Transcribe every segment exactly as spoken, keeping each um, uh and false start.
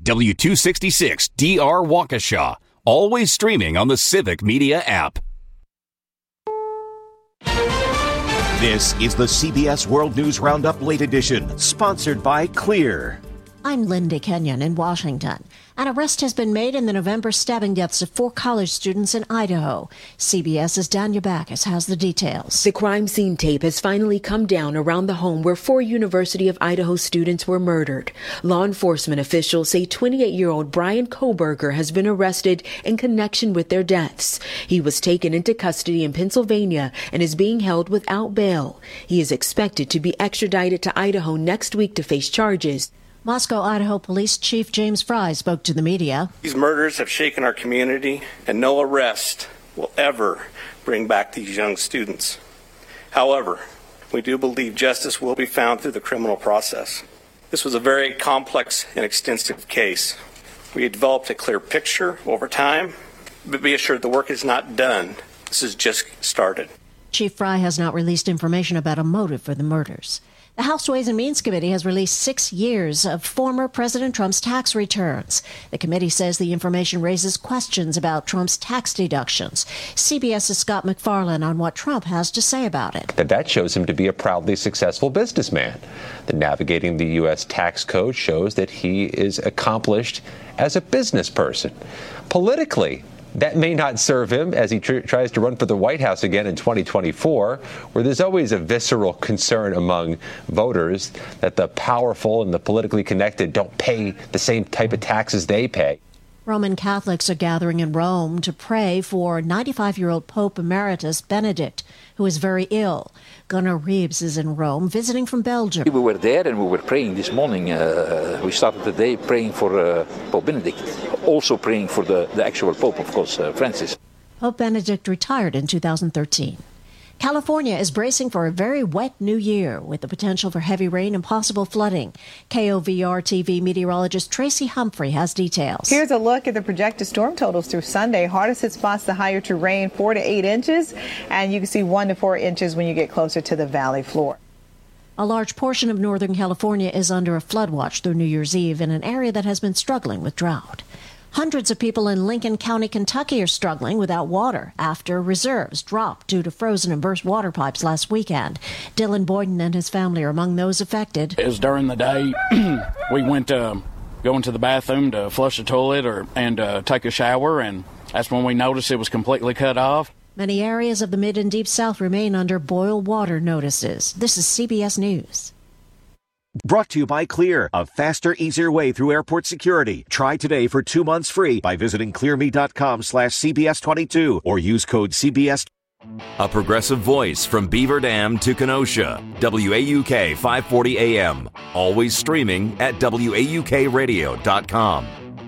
W two sixty-six D R Waukesha. Always streaming on the Civic Media app. This is the C B S World News Roundup Late Edition, sponsored by Clear. I'm Linda Kenyon in Washington. An arrest has been made in the November stabbing deaths of four college students in Idaho. CBS's Danya Backus has the details. The crime scene tape has finally come down around the home where four University of Idaho students were murdered. Law enforcement officials say twenty-eight-year-old Brian Koberger has been arrested in connection with their deaths. He was taken into custody in Pennsylvania and is being held without bail. He is expected to be extradited to Idaho next week to face charges. Moscow, Idaho Police Chief James Fry spoke to the media. These murders have shaken our community, and no arrest will ever bring back these young students. However, we do believe justice will be found through the criminal process. This was a very complex and extensive case. We had developed a clear picture over time, but be assured the work is not done. This has just started. Chief Fry has not released information about a motive for the murders. The House Ways and Means Committee has released six years of former President Trump's tax returns. The committee says the information raises questions about Trump's tax deductions. CBS's Scott MacFarlane on what Trump has to say about it. That that shows him to be a proudly successful businessman. The navigating the U S tax code shows that he is accomplished as a business person. Politically, that may not serve him as he tr- tries to run for the White House again in twenty twenty-four, where there's always a visceral concern among voters that the powerful and the politically connected don't pay the same type of taxes they pay. Roman Catholics are gathering in Rome to pray for ninety-five-year-old Pope Emeritus Benedict, who is very ill. Gunnar Reeves is in Rome, visiting from Belgium. We were there and we were praying this morning. Uh, we started the day praying for uh, Pope Benedict, also praying for the, the actual Pope, of course, uh, Francis. Pope Benedict retired in two thousand thirteen. California is bracing for a very wet new year with the potential for heavy rain and possible flooding. K O V R T V meteorologist Tracy Humphrey has details. Here's a look at the projected storm totals through Sunday. Hardest hit spots, the higher to rain, four to eight inches, and you can see one to four inches when you get closer to the valley floor. A large portion of Northern California is under a flood watch through New Year's Eve in an area that has been struggling with drought. Hundreds of people in Lincoln County, Kentucky are struggling without water after reserves dropped due to frozen and burst water pipes last weekend. Dylan Boyden and his family are among those affected. It was during the day. We went to go into the bathroom to flush the toilet or and uh, take a shower, and that's when we noticed it was completely cut off. Many areas of the mid and deep south remain under boil water notices. This is C B S News. Brought to you by Clear, a faster, easier way through airport security. Try today for two months free by visiting clearme.com slash CBS22 or use code C B S. A progressive voice from Beaver Dam to Kenosha. W A U K five forty A M. Always streaming at W A U K radio dot com.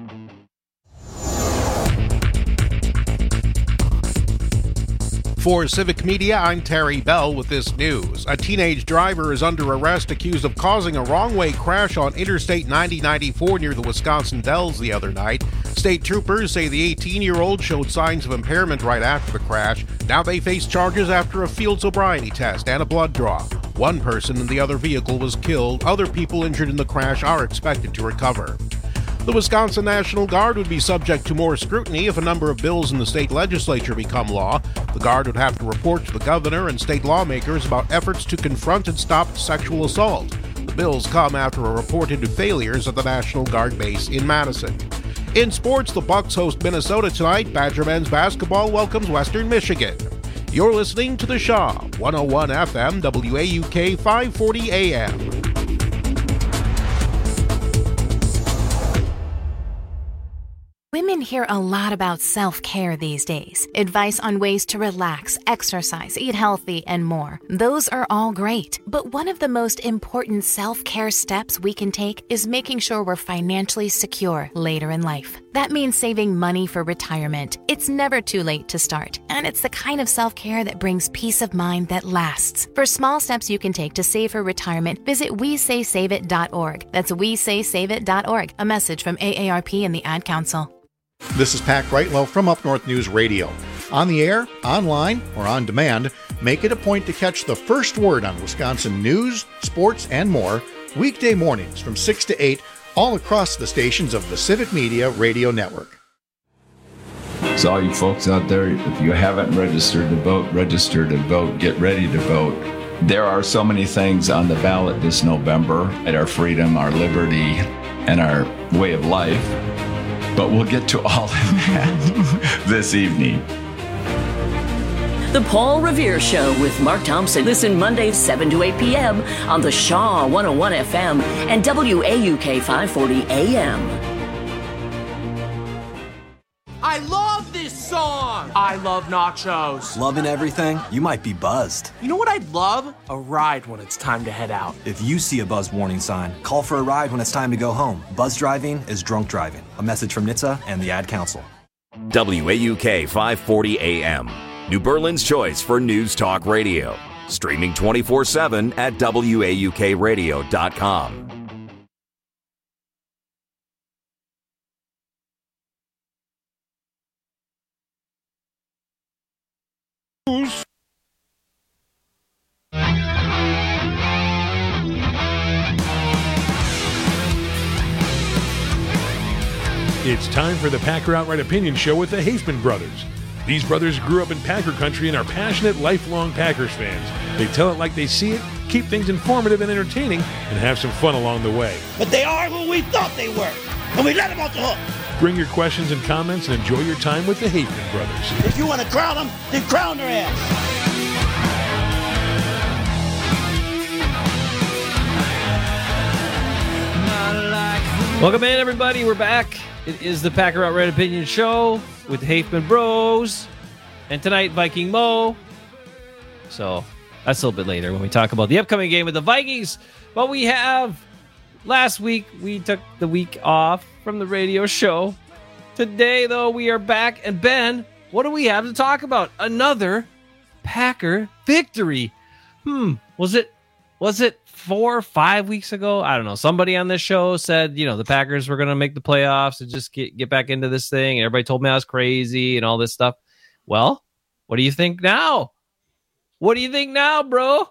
For Civic Media, I'm Terry Bell with this news. A teenage driver is under arrest accused of causing a wrong-way crash on Interstate ninety ninety-four near the Wisconsin Dells the other night. State troopers say the eighteen-year-old showed signs of impairment right after the crash. Now they face charges after a field sobriety test and a blood draw. One person in the other vehicle was killed. Other people injured in the crash are expected to recover. The Wisconsin National Guard would be subject to more scrutiny if a number of bills in the state legislature become law. The Guard would have to report to the governor and state lawmakers about efforts to confront and stop sexual assault. The bills come after a report into failures at the National Guard base in Madison. In sports, the Bucks host Minnesota tonight. Badger men's basketball welcomes Western Michigan. You're listening to The Shaw, one oh one F M, W A U K five forty A M. Women hear a lot about self-care these days. Advice on ways to relax, exercise, eat healthy, and more. Those are all great. But one of the most important self-care steps we can take is making sure we're financially secure later in life. That means saving money for retirement. It's never too late to start, and it's the kind of self-care that brings peace of mind that lasts. For small steps you can take to save for retirement, visit we say save it dot org. That's we say save it dot org. A message from A A R P and the Ad Council. This is Pat Brightwell from Up North News Radio. On the air, online, or on demand, make it a point to catch the first word on Wisconsin news, sports, and more weekday mornings from six to eight all across the stations of the Civic Media Radio Network. So all you folks out there, if you haven't registered to vote, register to vote, get ready to vote. There are so many things on the ballot this November at our freedom, our liberty, and our way of life. But we'll get to all of that this evening. The Paul Revere Show with Mark Thompson. Listen Mondays seven to eight p.m. on the Shaw one oh one F M and W A U K five forty A M. I love this song! I love nachos. Loving everything? You might be buzzed. You know what I'd love? A ride when it's time to head out. If you see a buzz warning sign, call for a ride when it's time to go home. Buzz driving is drunk driving. A message from N H T S A and the Ad Council. W A U K five forty A M. New Berlin's choice for news talk radio. Streaming twenty-four seven at W A U K radio dot com. It's time for the Packer Outright Opinion Show with the Haifman brothers. These brothers grew up in Packer country and are passionate, lifelong Packers fans. They tell it like they see it, keep things informative and entertaining, and have some fun along the way. But they are who we thought they were, and we let them off the hook. Bring your questions and comments and enjoy your time with the Haifman brothers. If you want to crown them, then crown their ass. Welcome in, everybody. We're back. It is the Packer Outright Opinion Show with the Haifman Bros. And tonight, Viking Mo. So that's a little bit later when we talk about the upcoming game with the Vikings. But we have, last week, we took the week off from the radio show. Today, though, we are back. And Ben, what do we have to talk about? Another Packer victory. Hmm, was it, was it four or five weeks ago? I don't know. Somebody on this show said, you know, the Packers were going to make the playoffs and just get, get back into this thing. And everybody told me I was crazy and all this stuff. Well, what do you think now? What do you think now, bro?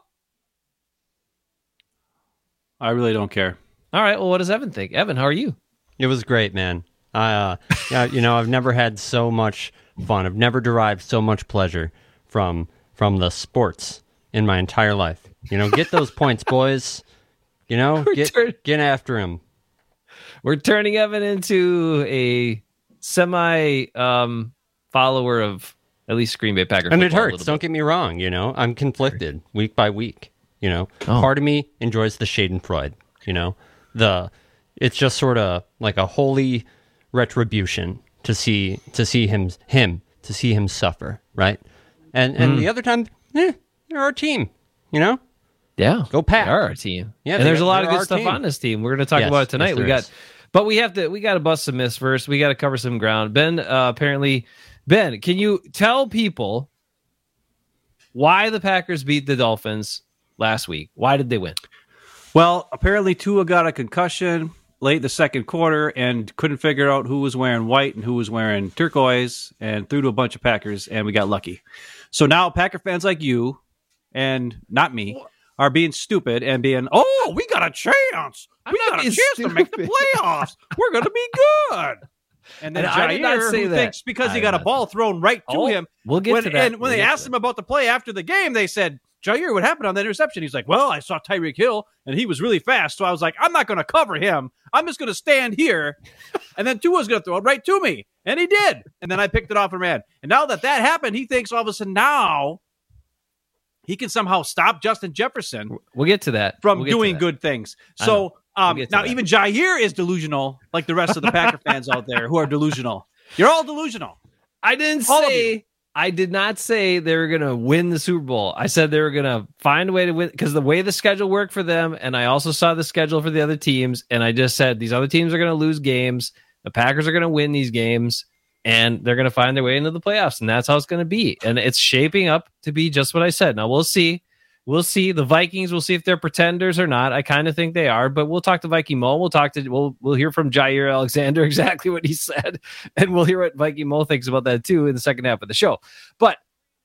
I really don't care. All right. Well, what does Evan think? Evan, how are you? It was great, man. Uh, yeah, you know, I've never had so much fun. I've never derived so much pleasure from from the sports in my entire life. You know, get those points, boys. You know, get turn- get after him. We're turning Evan into a semi um, follower of at least Green Bay Packers. And it hurts. Don't get me wrong. You know, I'm conflicted week by week. You know, oh. Part of me enjoys the Schadenfreude. You know, the it's just sort of like a holy retribution to see to see him him to see him suffer, right? And and mm. the other time, eh, they're our team. You know. Yeah, go Pack. They are our team. Yeah, and there's a lot of good stuff team. on this team. We're going to talk yes, about it tonight. Yes, we got, is. but we have to we got to bust some myths first. We got to cover some ground. Ben, uh, apparently, Ben, can you tell people why the Packers beat the Dolphins last week? Why did they win? Well, apparently Tua got a concussion late in the second quarter and couldn't figure out who was wearing white and who was wearing turquoise and threw to a bunch of Packers, and we got lucky. So now Packer fans like you and not me are being stupid and being, oh, we got a chance. I'm we got a chance stupid. to make the playoffs. We're going to be good. And then and Jair, I did not say who that. thinks because I he got a not. ball thrown right to oh, him. We'll get when, to that. And when we'll they asked him about the play after the game, they said, Jair, what happened on that interception? He's like, well, I saw Tyreek Hill, and he was really fast. So I was like, I'm not going to cover him. I'm just going to stand here, and then Tua's going to throw it right to me. And he did. And then I picked it off and ran. And now that that happened, he thinks all of a sudden now he can somehow stop Justin Jefferson. We'll get to that. From we'll doing good things. So um, we'll now that. even Jair is delusional, like the rest of the Packer fans out there who are delusional. You're all delusional. I didn't all say, I did not say they were going to win the Super Bowl. I said they were going to find a way to win because the way the schedule worked for them, and I also saw the schedule for the other teams, and I just said these other teams are going to lose games. The Packers are going to win these games. And they're going to find their way into the playoffs, and that's how it's going to be. And it's shaping up to be just what I said. Now, we'll see. We'll see. The Vikings, we'll see if they're pretenders or not. I kind of think they are, but we'll talk to Viking Mo. We'll talk to, we'll, we'll hear from Jair Alexander exactly what he said, and we'll hear what Viking Mo thinks about that, too, in the second half of the show. But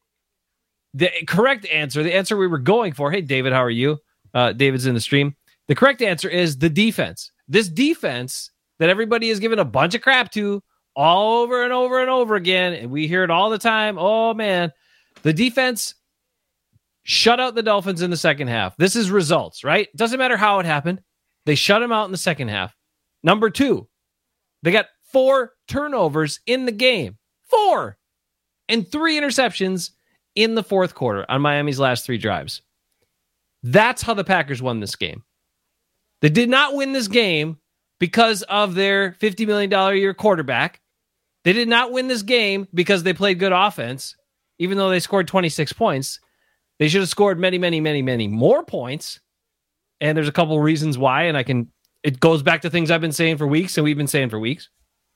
the correct answer, the answer we were going for, hey, David, how are you? Uh, David's in the stream. The correct answer is the defense. this defense that everybody is giving a bunch of crap to all over and over and over again, and we hear it all the time. Oh, man, the defense shut out the Dolphins in the second half. This is results, right? Doesn't matter how it happened. They shut them out in the second half. Number two, they got four turnovers in the game. Four! And three interceptions in the fourth quarter on Miami's last three drives. That's how the Packers won this game. They did not win this game because of their fifty million dollars a year quarterback. They did not win this game because they played good offense, even though they scored twenty-six points. They should have scored many, many, many, many more points. And there's a couple reasons why, and I can, it goes back to things I've been saying for weeks and we've been saying for weeks.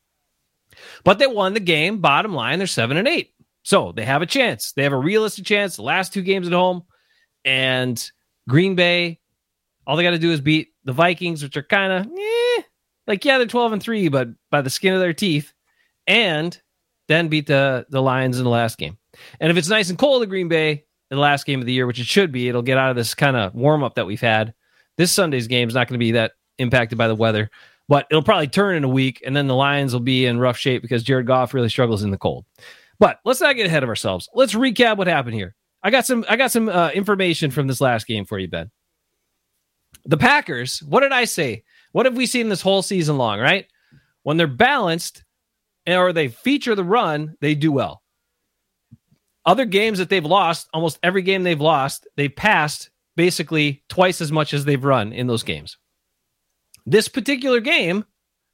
But they won the game. Bottom line, they're seven and eight. So they have a chance. They have a realistic chance. The last two games at home, and Green Bay, all they got to do is beat the Vikings, which are kind of, eh, like, yeah, they're twelve and three, but by the skin of their teeth, and then beat the, the Lions in the last game. And if it's nice and cold at Green Bay in the last game of the year, which it should be, it'll get out of this kind of warm-up that we've had. This Sunday's game is not going to be that impacted by the weather, but it'll probably turn in a week, and then the Lions will be in rough shape because Jared Goff really struggles in the cold. But let's not get ahead of ourselves. Let's recap what happened here. I got some I got some uh, information from this last game for you, Ben. The Packers, what did I say? What have we seen this whole season long, right? When they're balanced or they feature the run, they do well. Other games that they've lost, almost every game they've lost, they've passed basically twice as much as they've run in those games. This particular game,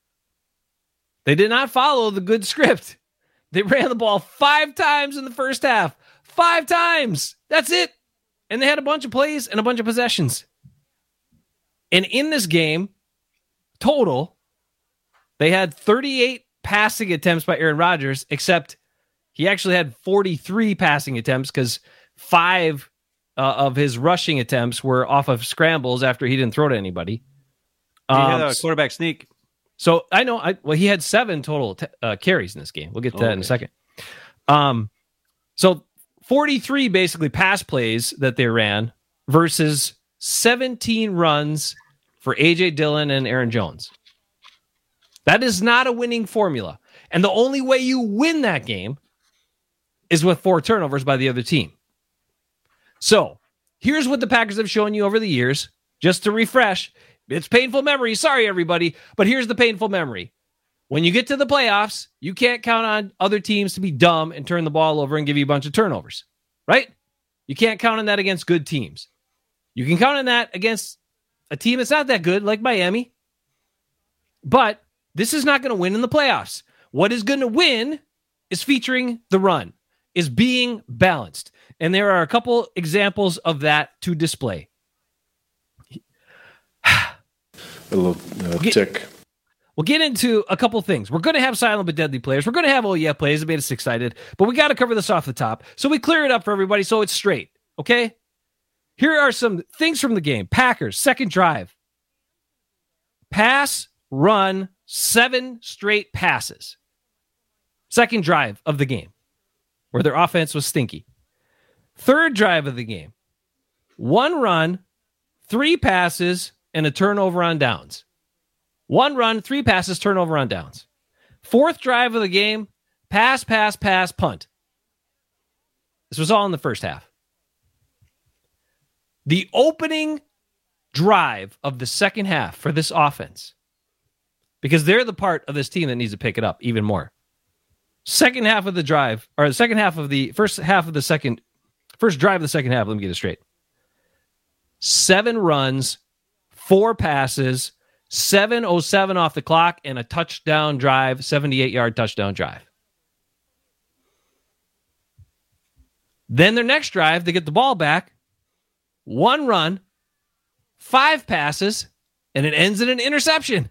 they did not follow the good script. They ran the ball five times in the first half. Five times. That's it. And they had a bunch of plays and a bunch of possessions. And in this game, total, they had thirty-eight passing attempts by Aaron Rodgers, except he actually had forty-three passing attempts because five uh, of his rushing attempts were off of scrambles after he didn't throw to anybody. Um, he had Um, a quarterback sneak. So I know, I well, he had seven total t- uh, carries in this game. We'll get to that Okay. in a second. Um, so forty-three basically pass plays that they ran versus seventeen runs for A J Dillon and Aaron Jones. That is not a winning formula. And the only way you win that game is with four turnovers by the other team. So here's what the Packers have shown you over the years, just to refresh. It's painful memory. Sorry, everybody. But here's the painful memory. When you get to the playoffs, you can't count on other teams to be dumb and turn the ball over and give you a bunch of turnovers, right? You can't count on that against good teams. You can count on that against a team that's not that good, like Miami. But this is not going to win in the playoffs. What is going to win is featuring the run, is being balanced. And there are a couple examples of that to display. A little uh, tick. We'll get into a couple things. We're going to have silent but deadly players. We're going to have oh yeah plays that made us excited. But we got to cover this off the top. So we clear it up for everybody so it's straight. Okay? Here are some things from the game. Packers, second drive. Pass, run, seven straight passes. Second drive of the game, where their offense was stinky. Third drive of the game. One run, three passes, and a turnover on downs. One run, three passes, turnover on downs. Fourth drive of the game, pass, pass, pass, punt. This was all in the first half. The opening drive of the second half for this offense, because they're the part of this team that needs to pick it up even more. Second half of the drive, or the second half of the first half of the second, first drive of the second half, let me get it straight. Seven runs, four passes, seven oh seven off the clock, and a touchdown drive, seventy-eight-yard touchdown drive. Then their next drive, they get the ball back, one run, five passes, and it ends in an interception.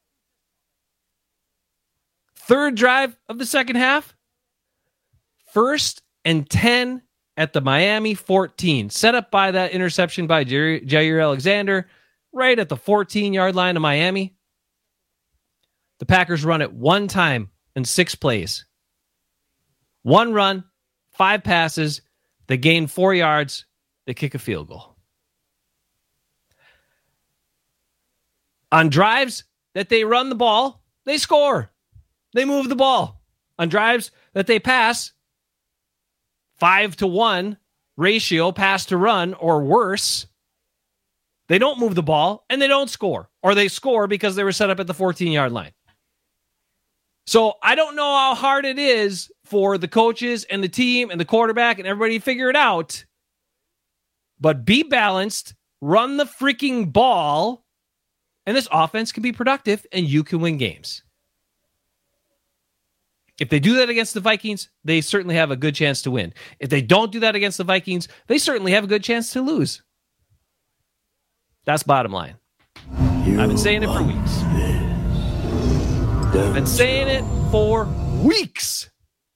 Third drive of the second half, first and ten at the Miami fourteen, set up by that interception by Jair, Jair Alexander, right at the fourteen-yard line of Miami. The Packers run it one time in six plays. One run, five passes, they gain four yards, they kick a field goal. On drives that they run the ball, they score. They move the ball. On drives that they pass, five to one ratio pass to run or worse, they don't move the ball and they don't score. Or they score because they were set up at the fourteen-yard line. So I don't know how hard it is for the coaches and the team and the quarterback and everybody to figure it out. But be balanced, run the freaking ball, and this offense can be productive and you can win games. If they do that against the Vikings, they certainly have a good chance to win. If they don't do that against the Vikings, they certainly have a good chance to lose. That's bottom line. You I've been saying it for weeks. I've been saying it for weeks.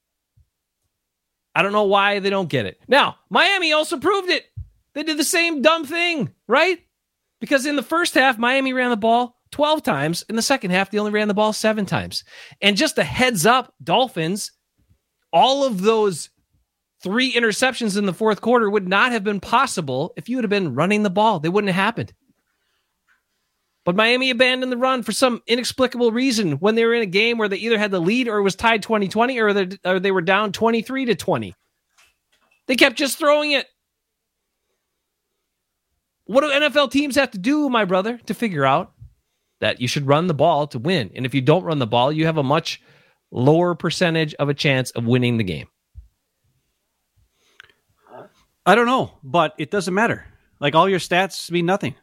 I don't know why they don't get it. Now, Miami also proved it. They did the same dumb thing, right? Because in the first half, Miami ran the ball twelve times. In the second half, they only ran the ball seven times. And just a heads up, Dolphins, all of those three interceptions in the fourth quarter would not have been possible if you would have been running the ball. They wouldn't have happened. But Miami abandoned the run for some inexplicable reason when they were in a game where they either had the lead or it was tied twenty twenty or they, or they were down twenty-three to twenty. They kept just throwing it. What do N F L teams have to do, my brother, to figure out that you should run the ball to win? And if you don't run the ball, you have a much lower percentage of a chance of winning the game. I don't know, but it doesn't matter. Like, all your stats mean nothing.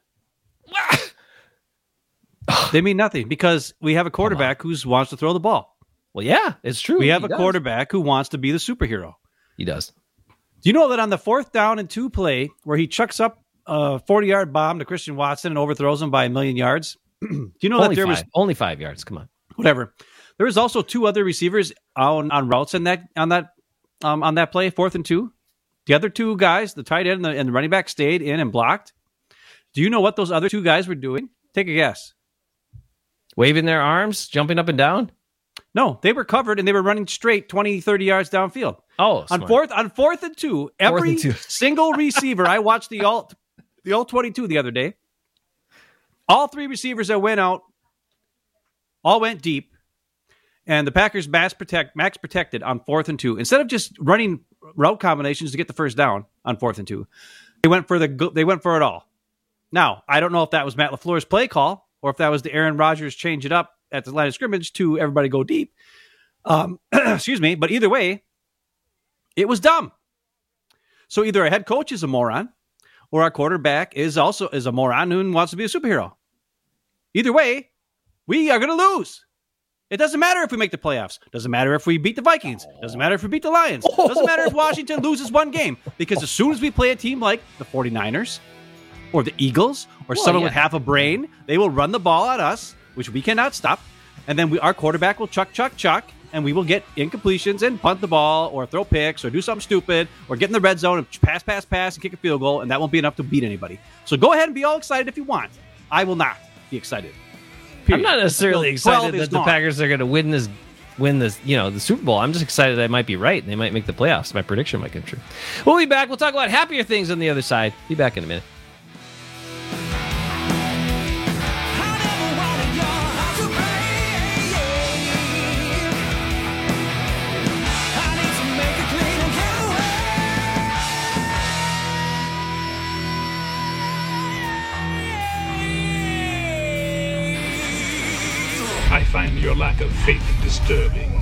They mean nothing because we have a quarterback who wants to throw the ball. Well, yeah, it's true. We have he a does. quarterback who wants to be the superhero. He does. Do you know that on the fourth down and two play where he chucks up a forty-yard bomb to Christian Watson and overthrows him by a million yards? Do you know only that there five. was only five yards? Come on, whatever. There was also two other receivers on, on routes in that on that um, on that play, fourth and two. The other two guys, the tight end and the, and the running back, stayed in and blocked. Do you know what those other two guys were doing? Take a guess. Waving their arms, jumping up and down? No, they were covered and they were running straight twenty, thirty yards downfield. Oh, on fourth on fourth and two, every and two. single receiver. I watched the all the all twenty-two the other day. All three receivers that went out, all went deep, and the Packers max protect max protected on fourth and two. Instead of just running route combinations to get the first down on fourth and two, they went for the they went for it all. Now, I don't know if that was Matt LaFleur's play call or if that was the Aaron Rodgers change it up at the line of scrimmage to everybody go deep. Um, excuse me, but either way, it was dumb. So either our head coach is a moron, or our quarterback is also is a moron who wants to be a superhero. Either way, we are going to lose. It doesn't matter if we make the playoffs. Doesn't matter if we beat the Vikings. Doesn't matter if we beat the Lions. Doesn't matter if Washington loses one game. Because as soon as we play a team like the forty-niners or the Eagles or well, someone yeah. with half a brain, they will run the ball at us, which we cannot stop. And then we, our quarterback will chuck, chuck, chuck, and we will get incompletions and punt the ball or throw picks or do something stupid or get in the red zone and pass, pass, pass and kick a field goal, and that won't be enough to beat anybody. So go ahead and be all excited if you want. I will not be excited. Period. I'm not necessarily excited that the gone. Packers are going to win this, win this, you know, the Super Bowl. I'm just excited I might be right and they might make the playoffs. My prediction might come true. We'll be back. We'll talk about happier things on the other side. Be back in a minute. I find your lack of faith disturbing.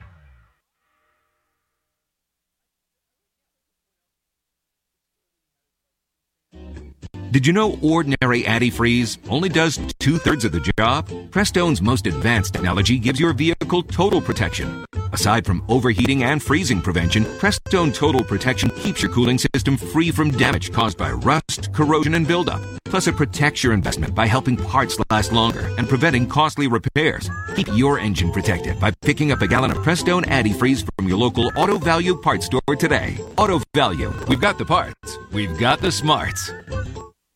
Did you know ordinary antifreeze only does two-thirds of the job? Prestone's most advanced technology gives your vehicle total protection. Aside from overheating and freezing prevention, Prestone Total Protection keeps your cooling system free from damage caused by rust, corrosion, and buildup. Plus, it protects your investment by helping parts last longer and preventing costly repairs. Keep your engine protected by picking up a gallon of Prestone antifreeze from your local Auto Value parts store today. Auto Value. We've got the parts. We've got the smarts.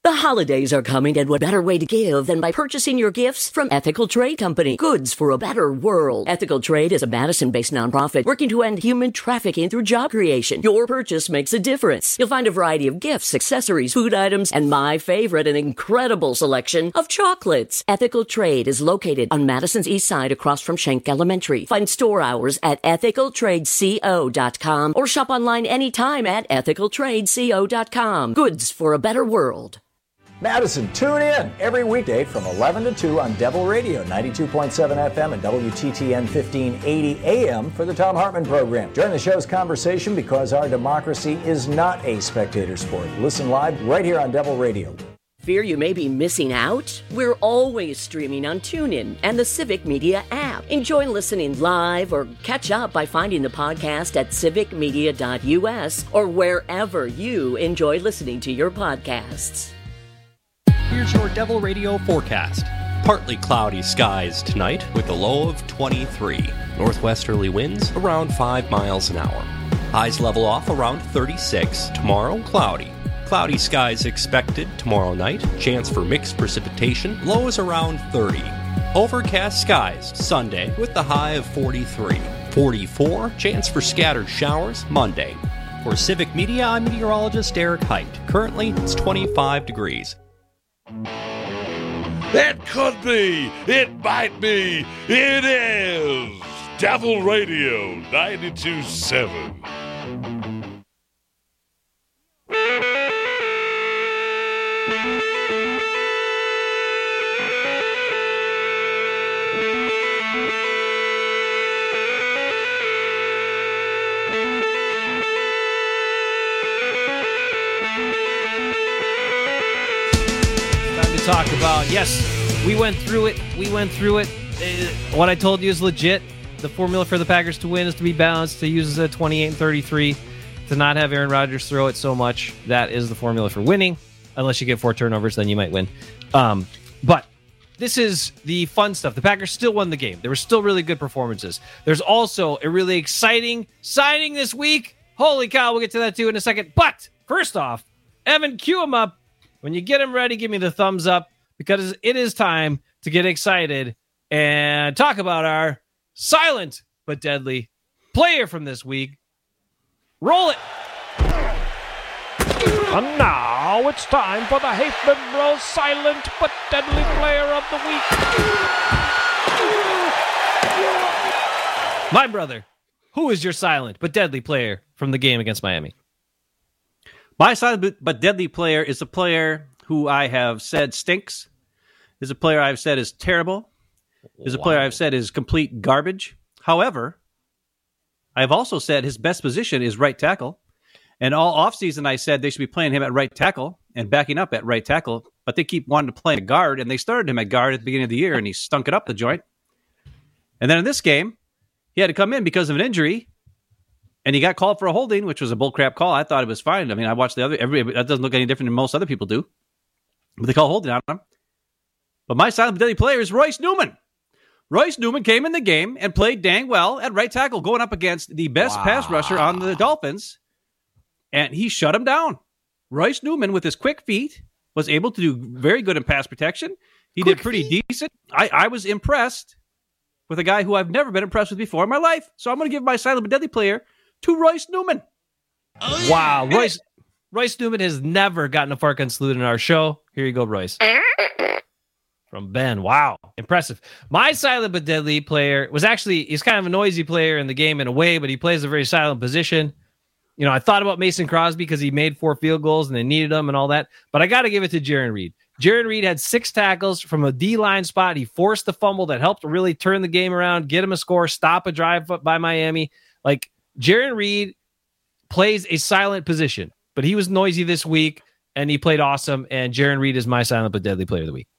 The holidays are coming, and what better way to give than by purchasing your gifts from Ethical Trade Company. Goods for a better world. Ethical Trade is a Madison-based nonprofit working to end human trafficking through job creation. Your purchase makes a difference. You'll find a variety of gifts, accessories, food items, and my favorite, an incredible selection of chocolates. Ethical Trade is located on Madison's east side across from Schenck Elementary. Find store hours at ethical trade co dot com or shop online anytime at ethical trade co dot com. Goods for a better world. Madison, tune in every weekday from eleven to two on Devil Radio, ninety-two point seven F M and W T T N fifteen eighty A M for the Thom Hartmann Program. Join the show's conversation because our democracy is not a spectator sport. Listen live right here on Devil Radio. Fear you may be missing out? We're always streaming on TuneIn and the Civic Media app. Enjoy listening live or catch up by finding the podcast at civic media dot U S or wherever you enjoy listening to your podcasts. Here's your Devil Radio forecast. Partly cloudy skies tonight with a low of twenty-three. Northwesterly winds around five miles an hour. Highs level off around thirty-six. Tomorrow, cloudy. Cloudy skies expected tomorrow night. Chance for mixed precipitation. Low is around thirty. Overcast skies Sunday with the high of forty-three. forty-four. Chance for scattered showers Monday. For Civic Media, I'm meteorologist Eric Height. Currently, it's twenty-five degrees. It could be, it might be, it is Devil Radio ninety-two point seven. Talk about, yes, we went through it. We went through it. Uh, what I told you is legit. The formula for the Packers to win is to be balanced, to use a twenty-eight and thirty-three, to not have Aaron Rodgers throw it so much. That is the formula for winning. Unless you get four turnovers, then you might win. Um, but this is the fun stuff. The Packers still won the game. There were still really good performances. There's also a really exciting signing this week. Holy cow, we'll get to that too in a second. But first off, Evan, cue him up. When you get him ready, give me the thumbs up, because it is time to get excited and talk about our silent but deadly player from this week. Roll it! And now it's time for the Haifman Bros silent but deadly player of the week. My brother, who is your silent but deadly player from the game against Miami? My silent but deadly player is a player who I have said stinks, is a player I've said is terrible, is a wow. player I've said is complete garbage. However, I've also said his best position is right tackle. And all offseason I said they should be playing him at right tackle and backing up at right tackle, but they keep wanting to play a guard, and they started him at guard at the beginning of the year, and he stunk it up the joint. And then in this game, he had to come in because of an injury, and he got called for a holding, which was a bullcrap call. I thought it was fine. I mean, I watched the other, every, that doesn't look any different than most other people do. But they call holding on him. But my silent but deadly player is Royce Newman. Royce Newman came in the game and played dang well at right tackle, going up against the best wow. pass rusher on the Dolphins, and he shut him down. Royce Newman, with his quick feet, was able to do very good in pass protection. He quick did pretty feet. decent. I, I was impressed with a guy who I've never been impressed with before in my life. So I'm going to give my silent but deadly player to Royce Newman. Oh, yeah. Wow. Royce Royce Newman has never gotten a fart gun salute in our show. Here you go, Royce. From Ben. Wow. Impressive. My silent but deadly player was actually, he's kind of a noisy player in the game in a way, but he plays a very silent position. You know, I thought about Mason Crosby because he made four field goals and they needed them and all that, but I got to give it to Jarran Reed. Jarran Reed had six tackles from a D-line spot. He forced the fumble that helped really turn the game around, get him a score, stop a drive by Miami. Like, Jarran Reed plays a silent position, but he was noisy this week and he played awesome. And Jarran Reed is my silent but deadly player of the week.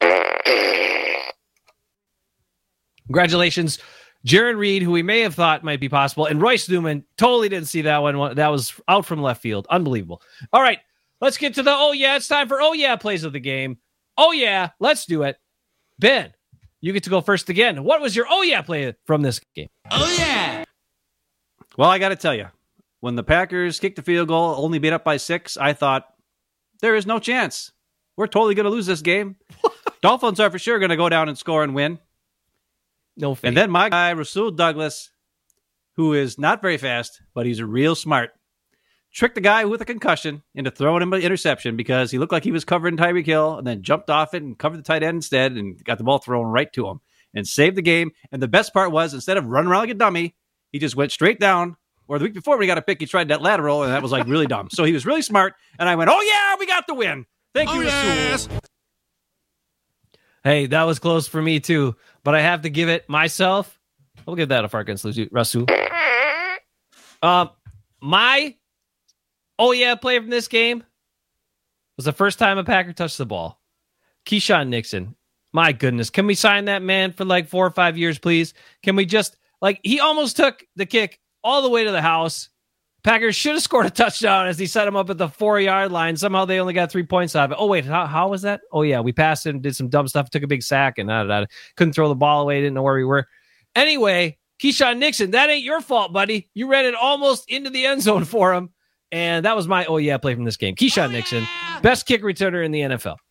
Congratulations, Jarran Reed, who we may have thought might be possible, and Royce Newman. Totally didn't see that one. That was out from left field. Unbelievable. All right, let's get to the oh yeah. It's time for oh yeah plays of the game. Oh yeah, let's do it. Ben, you get to go first again. What was your oh yeah play from this game? Oh yeah. Well, I got to tell you, when the Packers kicked the field goal, only beat up by six, I thought there is no chance. we're totally going to lose this game. Dolphins are for sure going to go down and score and win. No faith. And then my guy, Rasul Douglas, who is not very fast, but he's real smart, tricked the guy with a concussion into throwing him an interception because he looked like he was covering Tyreek Hill and then jumped off it and covered the tight end instead and got the ball thrown right to him and saved the game. And the best part was, instead of running around like a dummy, he just went straight down. Or the week before when he got a pick, he tried that lateral, and that was like really dumb. So he was really smart, and I went, oh, yeah, we got the win. Thank you, oh, yes. Rasul. Hey, that was close for me, too. But I have to give it myself. I'll give that a fart against Rasul. Um, my oh yeah play from this game was the first time a Packer touched the ball. Keyshawn Nixon. My goodness. Can we sign that man for like four or five years, please? Can we just, like, he almost took the kick all the way to the house. Packers should have scored a touchdown as he set him up at the four-yard line. Somehow they only got three points out of it. Oh, wait, how, how was that? Oh, yeah, we passed it and did some dumb stuff, took a big sack, and da, da, da. Couldn't throw the ball away, didn't know where we were. Anyway, Keyshawn Nixon, that ain't your fault, buddy. You ran it almost into the end zone for him, and that was my oh, yeah play from this game. Keyshawn oh, yeah. Nixon, best kick returner in the N F L.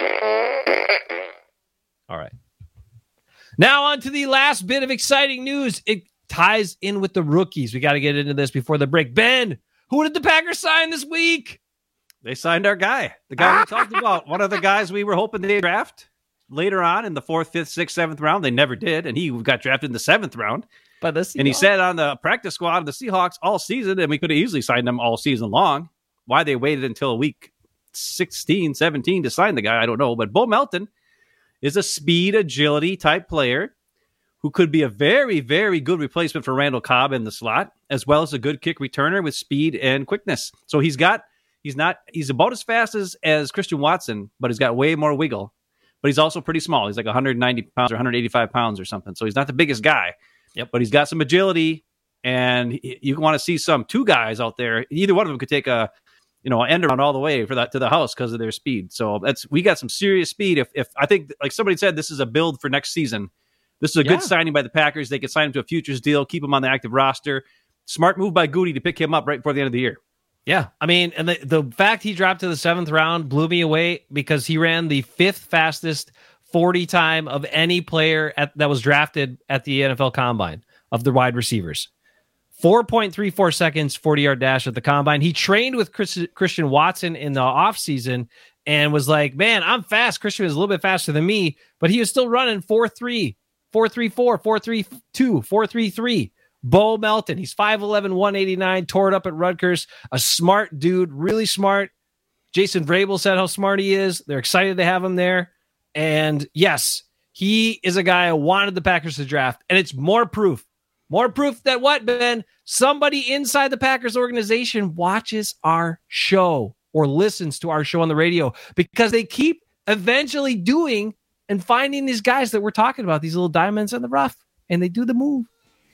All right. Now on to the last bit of exciting news. It ties in with the rookies. We got to get into this before the break. Ben, who did the Packers sign this week? They signed our guy, the guy we talked about. One of the guys we were hoping they'd draft later on in the fourth, fifth, sixth, seventh round. They never did, and he got drafted in the seventh round. But this, and he said on the practice squad of the Seahawks all season, and we could have easily signed him all season long. Why they waited until week sixteen, seventeen to sign the guy, I don't know. But Bo Melton is a speed, agility type player who could be a very, very good replacement for Randall Cobb in the slot, as well as a good kick returner with speed and quickness. So he's got, he's not, he's about as fast as, as Christian Watson, but he's got way more wiggle. But he's also pretty small. He's like one hundred ninety pounds or one hundred eighty-five pounds or something. So he's not the biggest guy. Yep. But he's got some agility, and you want to see some two guys out there. Either one of them could take a, you know, end around all the way for that to the house because of their speed. So that's, we got some serious speed. If, if I think, like somebody said, this is a build for next season. This is a yeah. good signing by the Packers. They could sign him to a futures deal, keep him on the active roster. Smart move by Goody to pick him up right before the end of the year. Yeah, I mean, and the, the fact he dropped to the seventh round blew me away because he ran the fifth fastest forty time of any player at, that was drafted at the N F L Combine of the wide receivers. four point three four seconds, forty-yard dash at the Combine. He trained with Chris, Christian Watson in the offseason and was like, man, I'm fast. Christian is a little bit faster than me, but he was still running four three, four three four, four three two, four three three. Bo Melton, he's five eleven, one eighty-nine, tore it up at Rutgers. A smart dude, really smart. Jason Vrabel said how smart he is. They're excited to have him there. And yes, he is a guy I wanted the Packers to draft. And it's more proof. More proof that what, Ben? Somebody inside the Packers organization watches our show or listens to our show on the radio because they keep eventually doing and finding these guys that we're talking about, these little diamonds in the rough, and they do the move.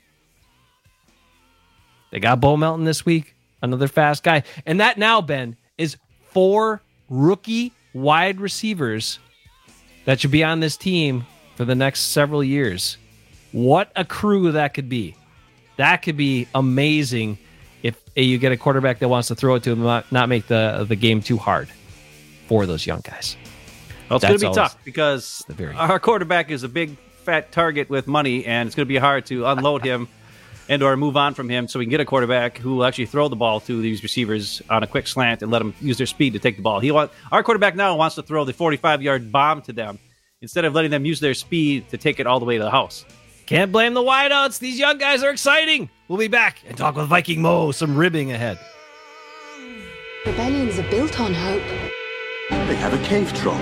They got Bo Melton this week, another fast guy. And that now, Ben, is four rookie wide receivers that should be on this team for the next several years. What a crew that could be. That could be amazing if you get a quarterback that wants to throw it to him, not, not make the, the game too hard for those young guys. Well, it's going to be tough because our quarterback is a big, fat target with money, and it's going to be hard to unload him and or move on from him so we can get a quarterback who will actually throw the ball to these receivers on a quick slant and let them use their speed to take the ball. He want, our quarterback now wants to throw the forty-five-yard bomb to them instead of letting them use their speed to take it all the way to the house. Can't blame the wideouts. These young guys are exciting. We'll be back and talk with Viking Mo. Some ribbing ahead. Rebellions are built on hope. They have a cave troll.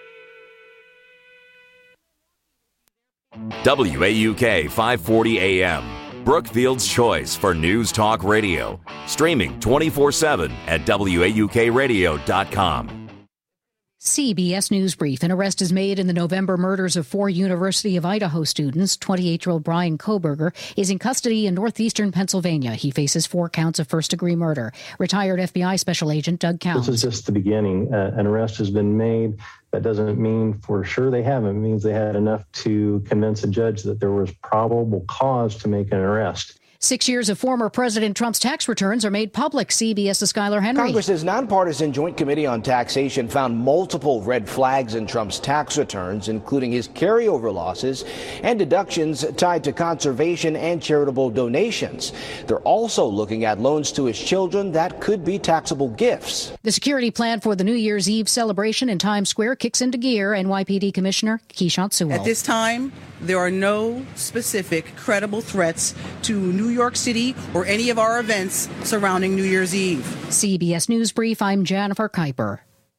W A U K five forty A M, Brookfield's choice for News Talk Radio. Streaming twenty-four seven at W A U K radio dot com. C B S News Brief. An arrest is made in the November murders of four University of Idaho students. twenty-eight-year-old Brian Koberger is in custody in northeastern Pennsylvania. He faces four counts of first-degree murder. Retired F B I Special Agent Doug Counts. This is just the beginning. Uh, an arrest has been made. That doesn't mean for sure they haven't. It means they had enough to convince a judge that there was probable cause to make an arrest. Six years of former President Trump's tax returns are made public. CBS's Skylar Henry. Congress's nonpartisan Joint Committee on Taxation found multiple red flags in Trump's tax returns, including his carryover losses and deductions tied to conservation and charitable donations. They're also looking at loans to his children that could be taxable gifts. The security plan for the New Year's Eve celebration in Times Square kicks into gear. N Y P D Commissioner Keishant Sewell. At this time, there are no specific credible threats to New York City or any of our events surrounding New Year's Eve. C B S News Brief, I'm Jennifer Kuiper.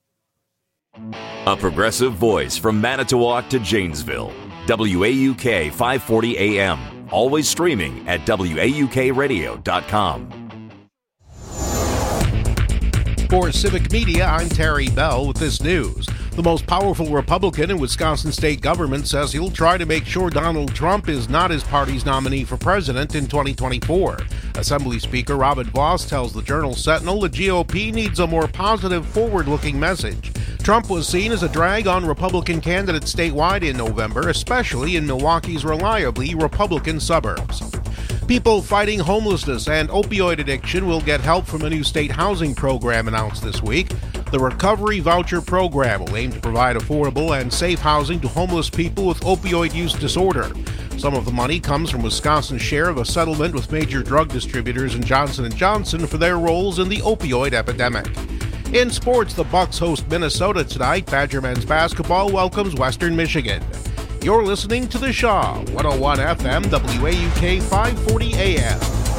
A progressive voice from Manitowoc to Janesville. W A U K five forty A M. Always streaming at W A U K radio dot com. For Civic Media, I'm Terry Bell with this news. The most powerful Republican in Wisconsin state government says he'll try to make sure Donald Trump is not his party's nominee for president in twenty twenty-four. Assembly Speaker Robin Vos tells the Journal Sentinel the G O P needs a more positive, forward-looking message. Trump was seen as a drag on Republican candidates statewide in November, especially in Milwaukee's reliably Republican suburbs. People fighting homelessness and opioid addiction will get help from a new state housing program announced this week. The Recovery Voucher Program will aim to provide affordable and safe housing to homeless people with opioid use disorder. Some of the money comes from Wisconsin's share of a settlement with major drug distributors and Johnson and Johnson for their roles in the opioid epidemic. In sports, the Bucks host Minnesota tonight. Badger men's basketball welcomes Western Michigan. You're listening to The Shaw, one oh one F M, W A U K five forty A M.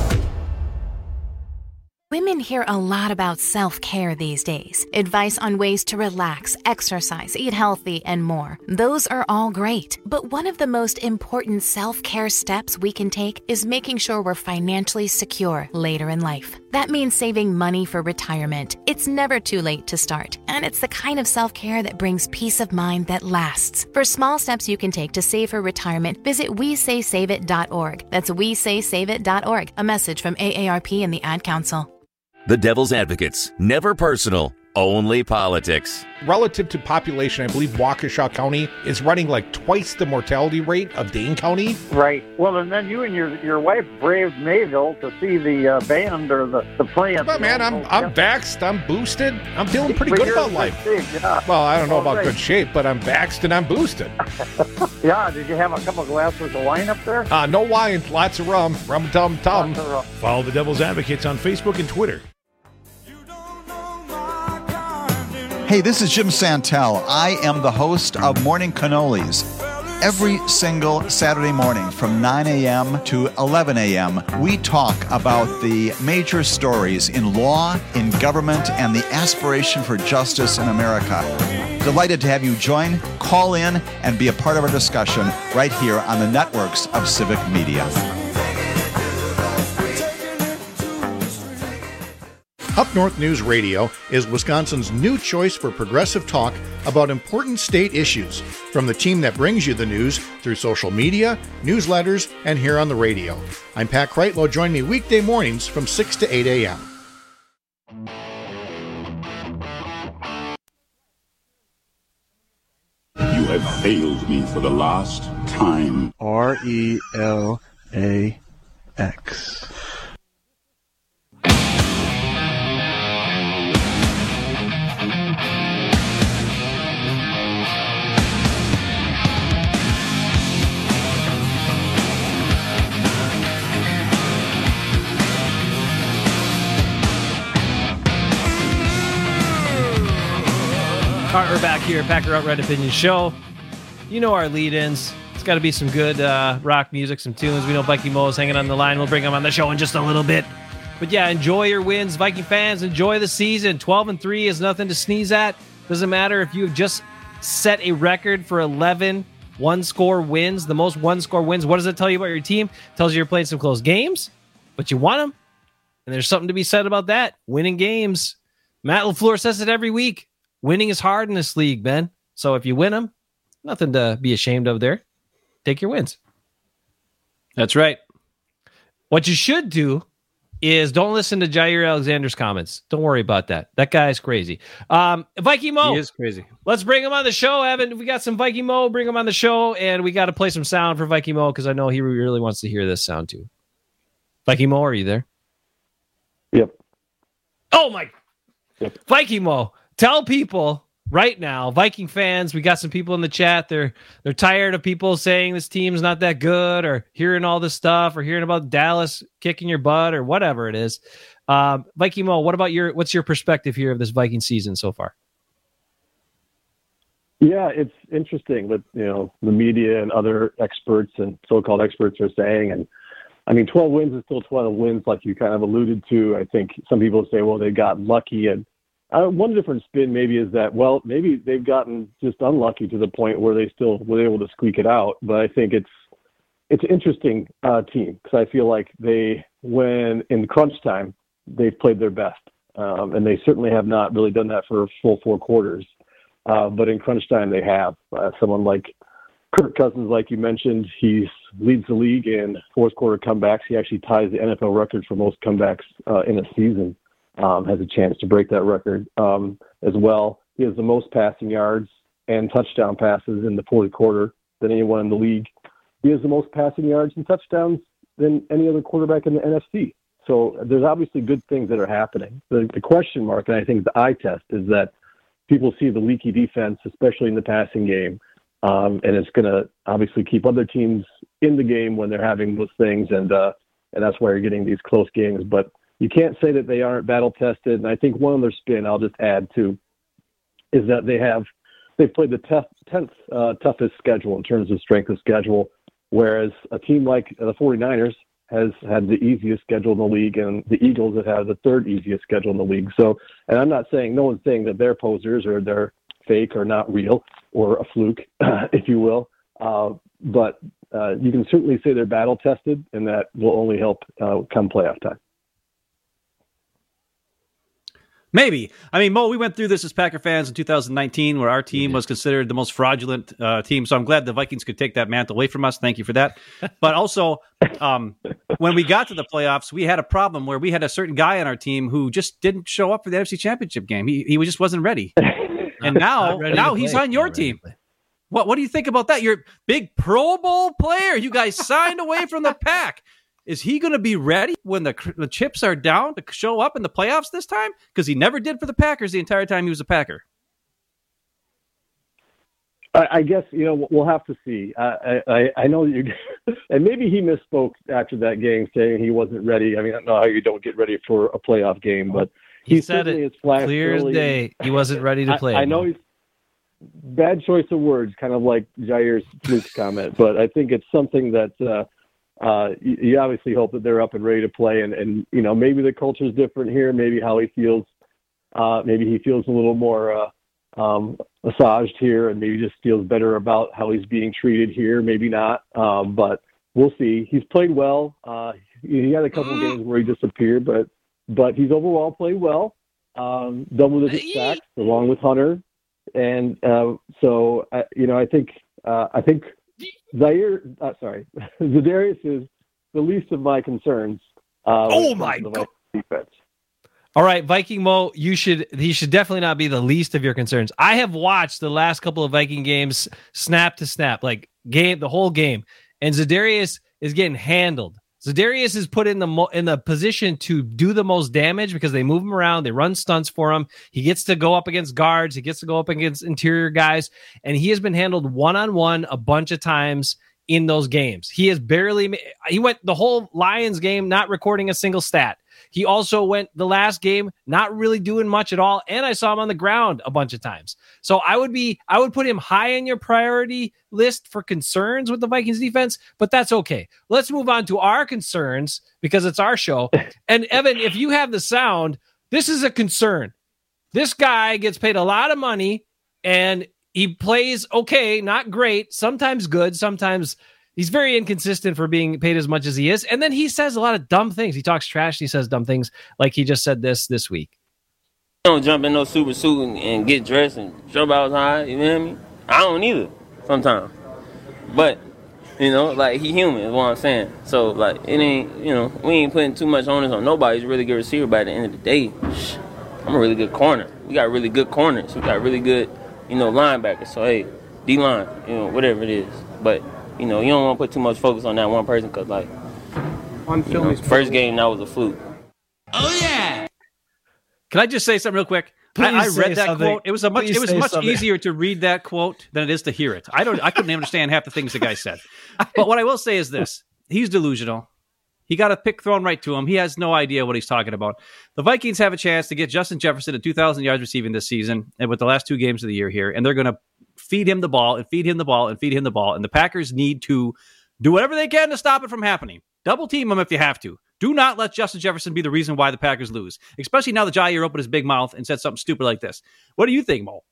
Women hear a lot about self-care these days. Advice on ways to relax, exercise, eat healthy, and more. Those are all great. But one of the most important self-care steps we can take is making sure we're financially secure later in life. That means saving money for retirement. It's never too late to start. And it's the kind of self-care that brings peace of mind that lasts. For small steps you can take to save for retirement, visit we say save it dot org. That's we say save it dot org. A message from A A R P and the Ad Council. The Devil's Advocates. Never personal, only politics. Relative to population, I believe Waukesha County is running like twice the mortality rate of Dane County. Right. Well, and then you and your your wife braved Mayville to see the uh, band or the, the play. But man, I'm I'm vaxxed, I'm boosted, I'm feeling pretty good about life. Shape, yeah. Well, I don't know about right. good shape, but I'm vaxxed and I'm boosted. Yeah, did you have a couple of glasses of wine up there? Uh, no wine, lots of rum, rum tum tum. Follow the Devil's Advocates on Facebook and Twitter. Hey, this is Jim Santel. I am the host of Morning Cannolis. Every single Saturday morning from nine a.m. to eleven a.m., we talk about the major stories in law, in government, and the aspiration for justice in America. Delighted to have you join, call in, and be a part of our discussion right here on the networks of Civic Media. Up North News Radio is Wisconsin's new choice for progressive talk about important state issues, from the team that brings you the news through social media, newsletters, and here on the radio. I'm Pat Kreitlow. Join me weekday mornings from six to eight a.m. You have failed me for the last time. R E L A X. All right, we're back here, Packer Outright Opinion Show. You know our lead-ins. It's got to be some good uh, rock music, some tunes. We know Viking Mo is hanging on the line. We'll bring him on the show in just a little bit. But yeah, enjoy your wins, Viking fans. Enjoy the season. twelve and three is nothing to sneeze at. Doesn't matter if you have just set a record for eleven one-score wins, the most one-score wins. What does it tell you about your team? It tells you you're playing some close games, but you won them. And there's something to be said about that. Winning games. Matt LaFleur says it every week. Winning is hard in this league, Ben. So if you win them, nothing to be ashamed of there. Take your wins. That's right. What you should do is don't listen to Jair Alexander's comments. Don't worry about that. That guy's crazy. Um, Viking Mo. He is crazy. Let's bring him on the show, Evan. We got some Viking Mo. Bring him on the show, and we got to play some sound for Viking Mo because I know he really wants to hear this sound too. Viking Mo, are you there? Yep. Oh, my. Yep. Viking Mo, tell people right now, Viking fans, we got some people in the chat. They're they're tired of people saying this team's not that good or hearing all this stuff or hearing about Dallas kicking your butt or whatever it is. Um, Viking Mo, what about your, what's your perspective here of this Viking season so far? Yeah, it's interesting what, you know, the media and other experts and so-called experts are saying. And I mean, twelve wins is still twelve wins, like you kind of alluded to. I think some people say, well, they got lucky. And uh, one different spin maybe is that, well, maybe they've gotten just unlucky to the point where they still were able to squeak it out. But I think it's it's an interesting uh, team because I feel like they, when in crunch time, they've played their best. Um, and they certainly have not really done that for a full four quarters. Uh, but in crunch time, they have. Uh, someone like Kirk Cousins, like you mentioned, he leads the league in fourth quarter comebacks. He actually ties the N F L record for most comebacks uh, in a season, um, has a chance to break that record um, as well. He has the most passing yards and touchdown passes in the fourth quarter than anyone in the league. He has the most passing yards and touchdowns than any other quarterback in the N F C. So there's obviously good things that are happening. The, the question mark, and I think the eye test, is that people see the leaky defense, especially in the passing game, um, and it's going to obviously keep other teams in the game when they're having those things, and uh, and that's why you're getting these close games. But you can't say that they aren't battle-tested, and I think one other spin I'll just add, too, is that they have they've played the tenth, tenth uh, toughest schedule in terms of strength of schedule, whereas a team like the 49ers has had the easiest schedule in the league, and the Eagles have had the third easiest schedule in the league. So, and I'm not saying, no one's saying that they're posers or they're fake or not real or a fluke, if you will. Uh, but uh, you can certainly say they're battle tested, and that will only help uh, come playoff time. Maybe. I mean, Mo, we went through this as Packer fans in two thousand nineteen, where our team was considered the most fraudulent uh, team. So I'm glad the Vikings could take that mantle away from us. Thank you for that. But also, um, when we got to the playoffs, we had a problem where we had a certain guy on our team who just didn't show up for the N F C Championship game. He he just wasn't ready. And now, now he's on your team. What what do you think about that? You're a big Pro Bowl player. You guys signed away from the pack. Is he going to be ready when the, the chips are down to show up in the playoffs this time? Because he never did for the Packers the entire time he was a Packer. I, I guess, you know, we'll have to see. I, I, I know you, and maybe he misspoke after that game saying he wasn't ready. I mean, I don't know how you don't get ready for a playoff game, but he, he said it clear as day. He wasn't ready to play. I, I know he's bad choice of words, kind of like Jair's fluke comment, but I think it's something that, uh, Uh, you, you obviously hope that they're up and ready to play, and, and you know, maybe the culture is different here. Maybe how he feels, uh, maybe he feels a little more uh, um, massaged here, and maybe just feels better about how he's being treated here. Maybe not, um, but we'll see. He's played well. Uh, he had a couple of games where he disappeared, but but he's overall played well. Um, double-digit sacks along with Hunter, and uh, so uh, you know, I think uh, I think. Zaire, uh, sorry, Za'Darius is the least of my concerns. Uh, oh my God! Defense. All right, Viking Mo, you should he should definitely not be the least of your concerns. I have watched the last couple of Viking games, snap to snap, like game the whole game, and Za'Darius is getting handled. Za'Darius is put in the mo- in the position to do the most damage because they move him around, they run stunts for him. He gets to go up against guards, he gets to go up against interior guys, and he has been handled one-on-one a bunch of times in those games. He has barely he went the whole Lions game not recording a single stat. He also went the last game not really doing much at all, and I saw him on the ground a bunch of times. So I would be I would put him high in your priority list for concerns with the Vikings defense, but that's okay. Let's move on to our concerns because it's our show. And Evan, if you have the sound, this is a concern. This guy gets paid a lot of money and he plays okay, not great, sometimes good, sometimes he's very inconsistent for being paid as much as he is. And then he says a lot of dumb things. He talks trash. He says dumb things like he just said this this week. Don't jump in no super suit and, and get dressed and jump out high. You know what I mean? I don't either sometimes. But, you know, like, he human is what I'm saying. So, like, it ain't, you know, we ain't putting too much onus on nobody. He's a really good receiver, but at the end of the day, I'm a really good corner. We got really good corners. We got really good, you know, linebackers. So, hey, D-line, you know, whatever it is. But, you know, you don't want to put too much focus on that one person because, like, On film, know, he's first game that was a fluke. Oh yeah. Can I just say something real quick? I, I Please read say that something. quote. It was a much. Please It was say much something. easier to read that quote than it is to hear it. I don't. I couldn't understand half the things the guy said. But what I will say is this: he's delusional. He got a pick thrown right to him. He has no idea what he's talking about. The Vikings have a chance to get Justin Jefferson at two thousand yards receiving this season, and with the last two games of the year here, and they're going to feed him the ball and feed him the ball and feed him the ball. And the Packers need to do whatever they can to stop it from happening. Double team him if you have to. Do not let Justin Jefferson be the reason why the Packers lose, especially now that Jair opened his big mouth and said something stupid like this. What do you think, Mo?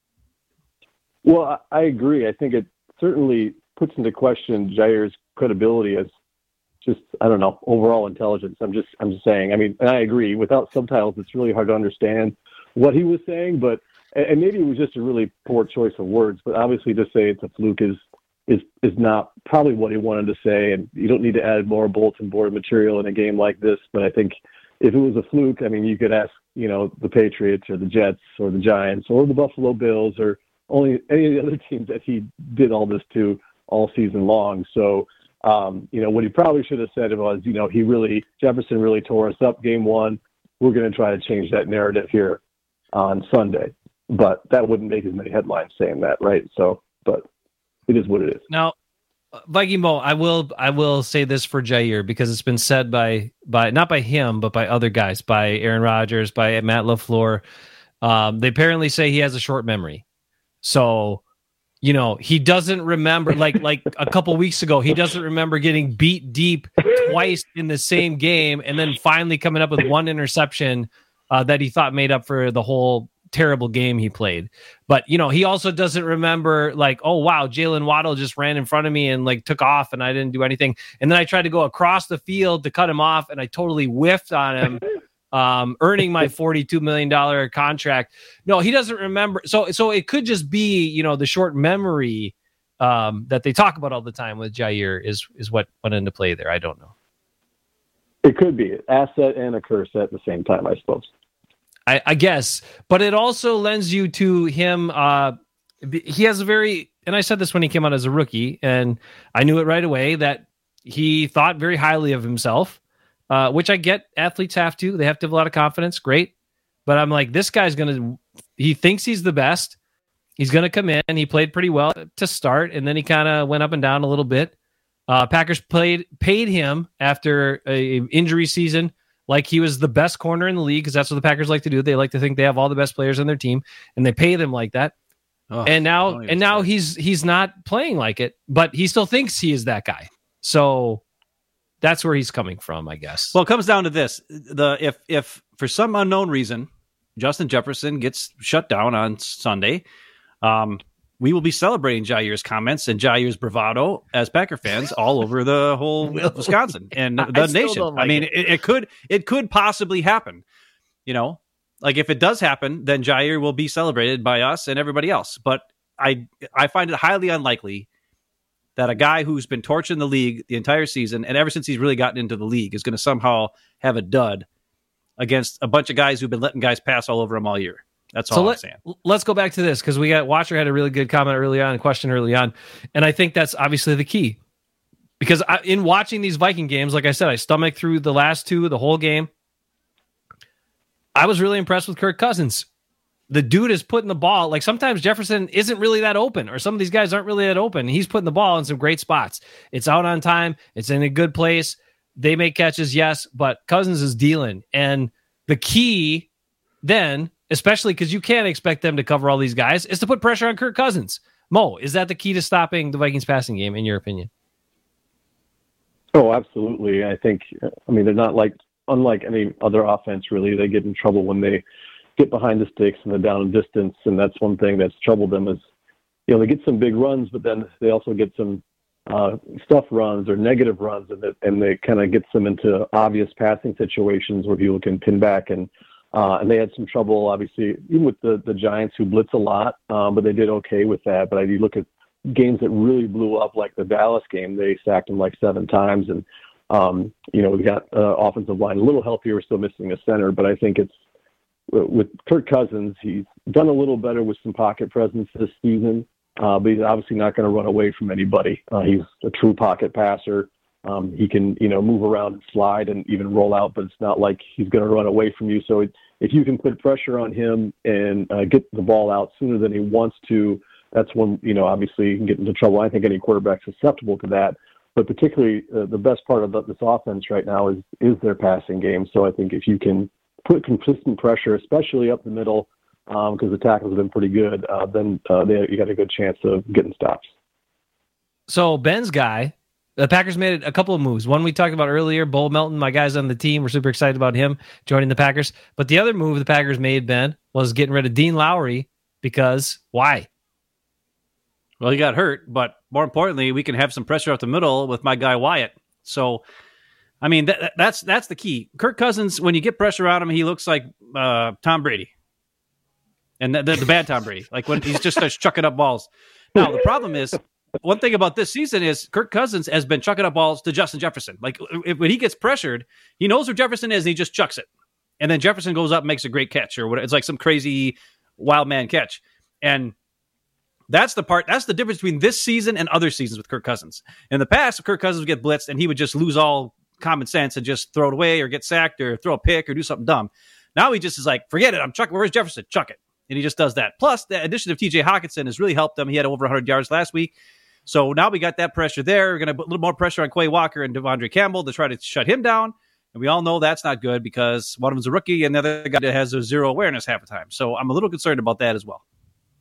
Well, I agree. I think it certainly puts into question Jair's credibility as just, I don't know, overall intelligence. I'm just, I'm just saying. I mean, and I agree. Without subtitles, it's really hard to understand what he was saying. But and maybe it was just a really poor choice of words. But obviously, to say it's a fluke is is is not probably what he wanted to say. And you don't need to add more bulletin board material in a game like this. But I think if it was a fluke, I mean, you could ask, you know, the Patriots or the Jets or the Giants or the Buffalo Bills or only any of the other teams that he did all this to all season long. So, um, you know, what he probably should have said was, you know, he really, Jefferson really tore us up game one. We're going to try to change that narrative here on Sunday. But that wouldn't make as many headlines saying that, right? So, but it is what it is. Now, Viking Mo, I will I will say this for Jair, because it's been said by by not by him, but by other guys, by Aaron Rodgers, by Matt LaFleur. Um, they apparently say he has a short memory. So, you know, he doesn't remember, like like a couple weeks ago, he doesn't remember getting beat deep twice in the same game and then finally coming up with one interception uh, that he thought made up for the whole terrible game he played. But, you know, he also doesn't remember, like, oh, wow, Jalen Waddle just ran in front of me and, like, took off and I didn't do anything. And then I tried to go across the field to cut him off and I totally whiffed on him. Um, earning my forty-two million dollars contract. No, he doesn't remember. So, so it could just be, you know, the short memory um, that they talk about all the time with Jair is is what went into play there. I don't know. It could be an asset and a curse at the same time, I suppose. I, I guess, but it also lends you to him. Uh, he has a very, and I said this when he came out as a rookie, and I knew it right away that he thought very highly of himself. Uh, which I get, athletes have to. They have to have a lot of confidence. Great. But I'm like, this guy's going to, he thinks he's the best. He's going to come in. He played pretty well to start, and then he kind of went up and down a little bit. Uh, Packers played paid him after a injury season like he was the best corner in the league, because that's what the Packers like to do. They like to think they have all the best players on their team, and they pay them like that. Oh, and now, and now he's he's not playing like it, but he still thinks he is that guy. So that's where he's coming from, I guess. Well, it comes down to this. The if if for some unknown reason Justin Jefferson gets shut down on Sunday, um, we will be celebrating Jair's comments and Jair's bravado as Packer fans all over the whole Wisconsin and the I nation. Like I mean, it. It, it could it could possibly happen. You know, like if it does happen, then Jair will be celebrated by us and everybody else. But I I find it highly unlikely that a guy who's been torching the league the entire season, and ever since he's really gotten into the league, is going to somehow have a dud against a bunch of guys who've been letting guys pass all over him all year. That's all so I'm let, saying. Let's go back to this, because we got Watcher had a really good comment early on, a question early on, and I think that's obviously the key. Because I, in watching these Viking games, like I said, I stomached through the last two, the whole game. I was really impressed with Kirk Cousins. The dude is putting the ball, like sometimes Jefferson isn't really that open, or some of these guys aren't really that open. He's putting the ball in some great spots. It's out on time. It's in a good place. They make catches, yes, but Cousins is dealing. And the key then, especially because you can't expect them to cover all these guys, is to put pressure on Kirk Cousins. Mo, is that the key to stopping the Vikings passing game, in your opinion? Oh, absolutely. I think, I mean, they're not like, unlike any other offense, really. They get in trouble when they get behind the sticks and the down and distance, and that's one thing that's troubled them is, you know, they get some big runs, but then they also get some uh, stuff runs or negative runs, and it, and they kind of gets them into obvious passing situations where people can pin back, and uh, and they had some trouble, obviously, even with the, the Giants, who blitz a lot, um, but they did okay with that. But I, you look at games that really blew up, like the Dallas game, they sacked them like seven times, and um, you know, we got uh, offensive line a little healthier. We're still missing a center, but I think it's with Kirk Cousins, he's done a little better with some pocket presence this season, uh, but he's obviously not going to run away from anybody. Uh, he's a true pocket passer. Um, he can, you know, move around and slide and even roll out, but it's not like he's going to run away from you. So it, if you can put pressure on him and uh, get the ball out sooner than he wants to, that's when, you know, obviously you can get into trouble. I think any quarterback's susceptible to that. But particularly uh, the best part of the, this offense right now is is their passing game. So I think if you can put consistent pressure, especially up the middle, because um, the tackles have been pretty good, uh, then uh, they, you got a good chance of getting stops. So Ben's guy, the Packers made a couple of moves. One we talked about earlier, Bo Melton, my guys on the team. We're super excited about him joining the Packers. But the other move the Packers made, Ben, was getting rid of Dean Lowry because why? Well, he got hurt, but more importantly, we can have some pressure up the middle with my guy Wyatt. So, I mean, that, that's that's the key. Kirk Cousins, when you get pressure on him, he looks like uh, Tom Brady. And the, the, the bad Tom Brady, like when he's just starts chucking up balls. Now, the problem is, one thing about this season is Kirk Cousins has been chucking up balls to Justin Jefferson. Like if, when he gets pressured, he knows where Jefferson is and he just chucks it. And then Jefferson goes up and makes a great catch or whatever. It's like some crazy wild man catch. And that's the part, that's the difference between this season and other seasons with Kirk Cousins. In the past, Kirk Cousins would get blitzed and he would just lose all common sense and just throw it away or get sacked or throw a pick or do something dumb. Now he just is like, forget it. I'm chucking. Where's Jefferson? Chuck it. And he just does that. Plus, the addition of T J Hockenson has really helped them. He had over one hundred yards last week. So now we got that pressure there. We're going to put a little more pressure on Quay Walker and Devondre Campbell to try to shut him down. And we all know that's not good because one of them's a rookie and the other guy has a zero awareness half the time. So I'm a little concerned about that as well.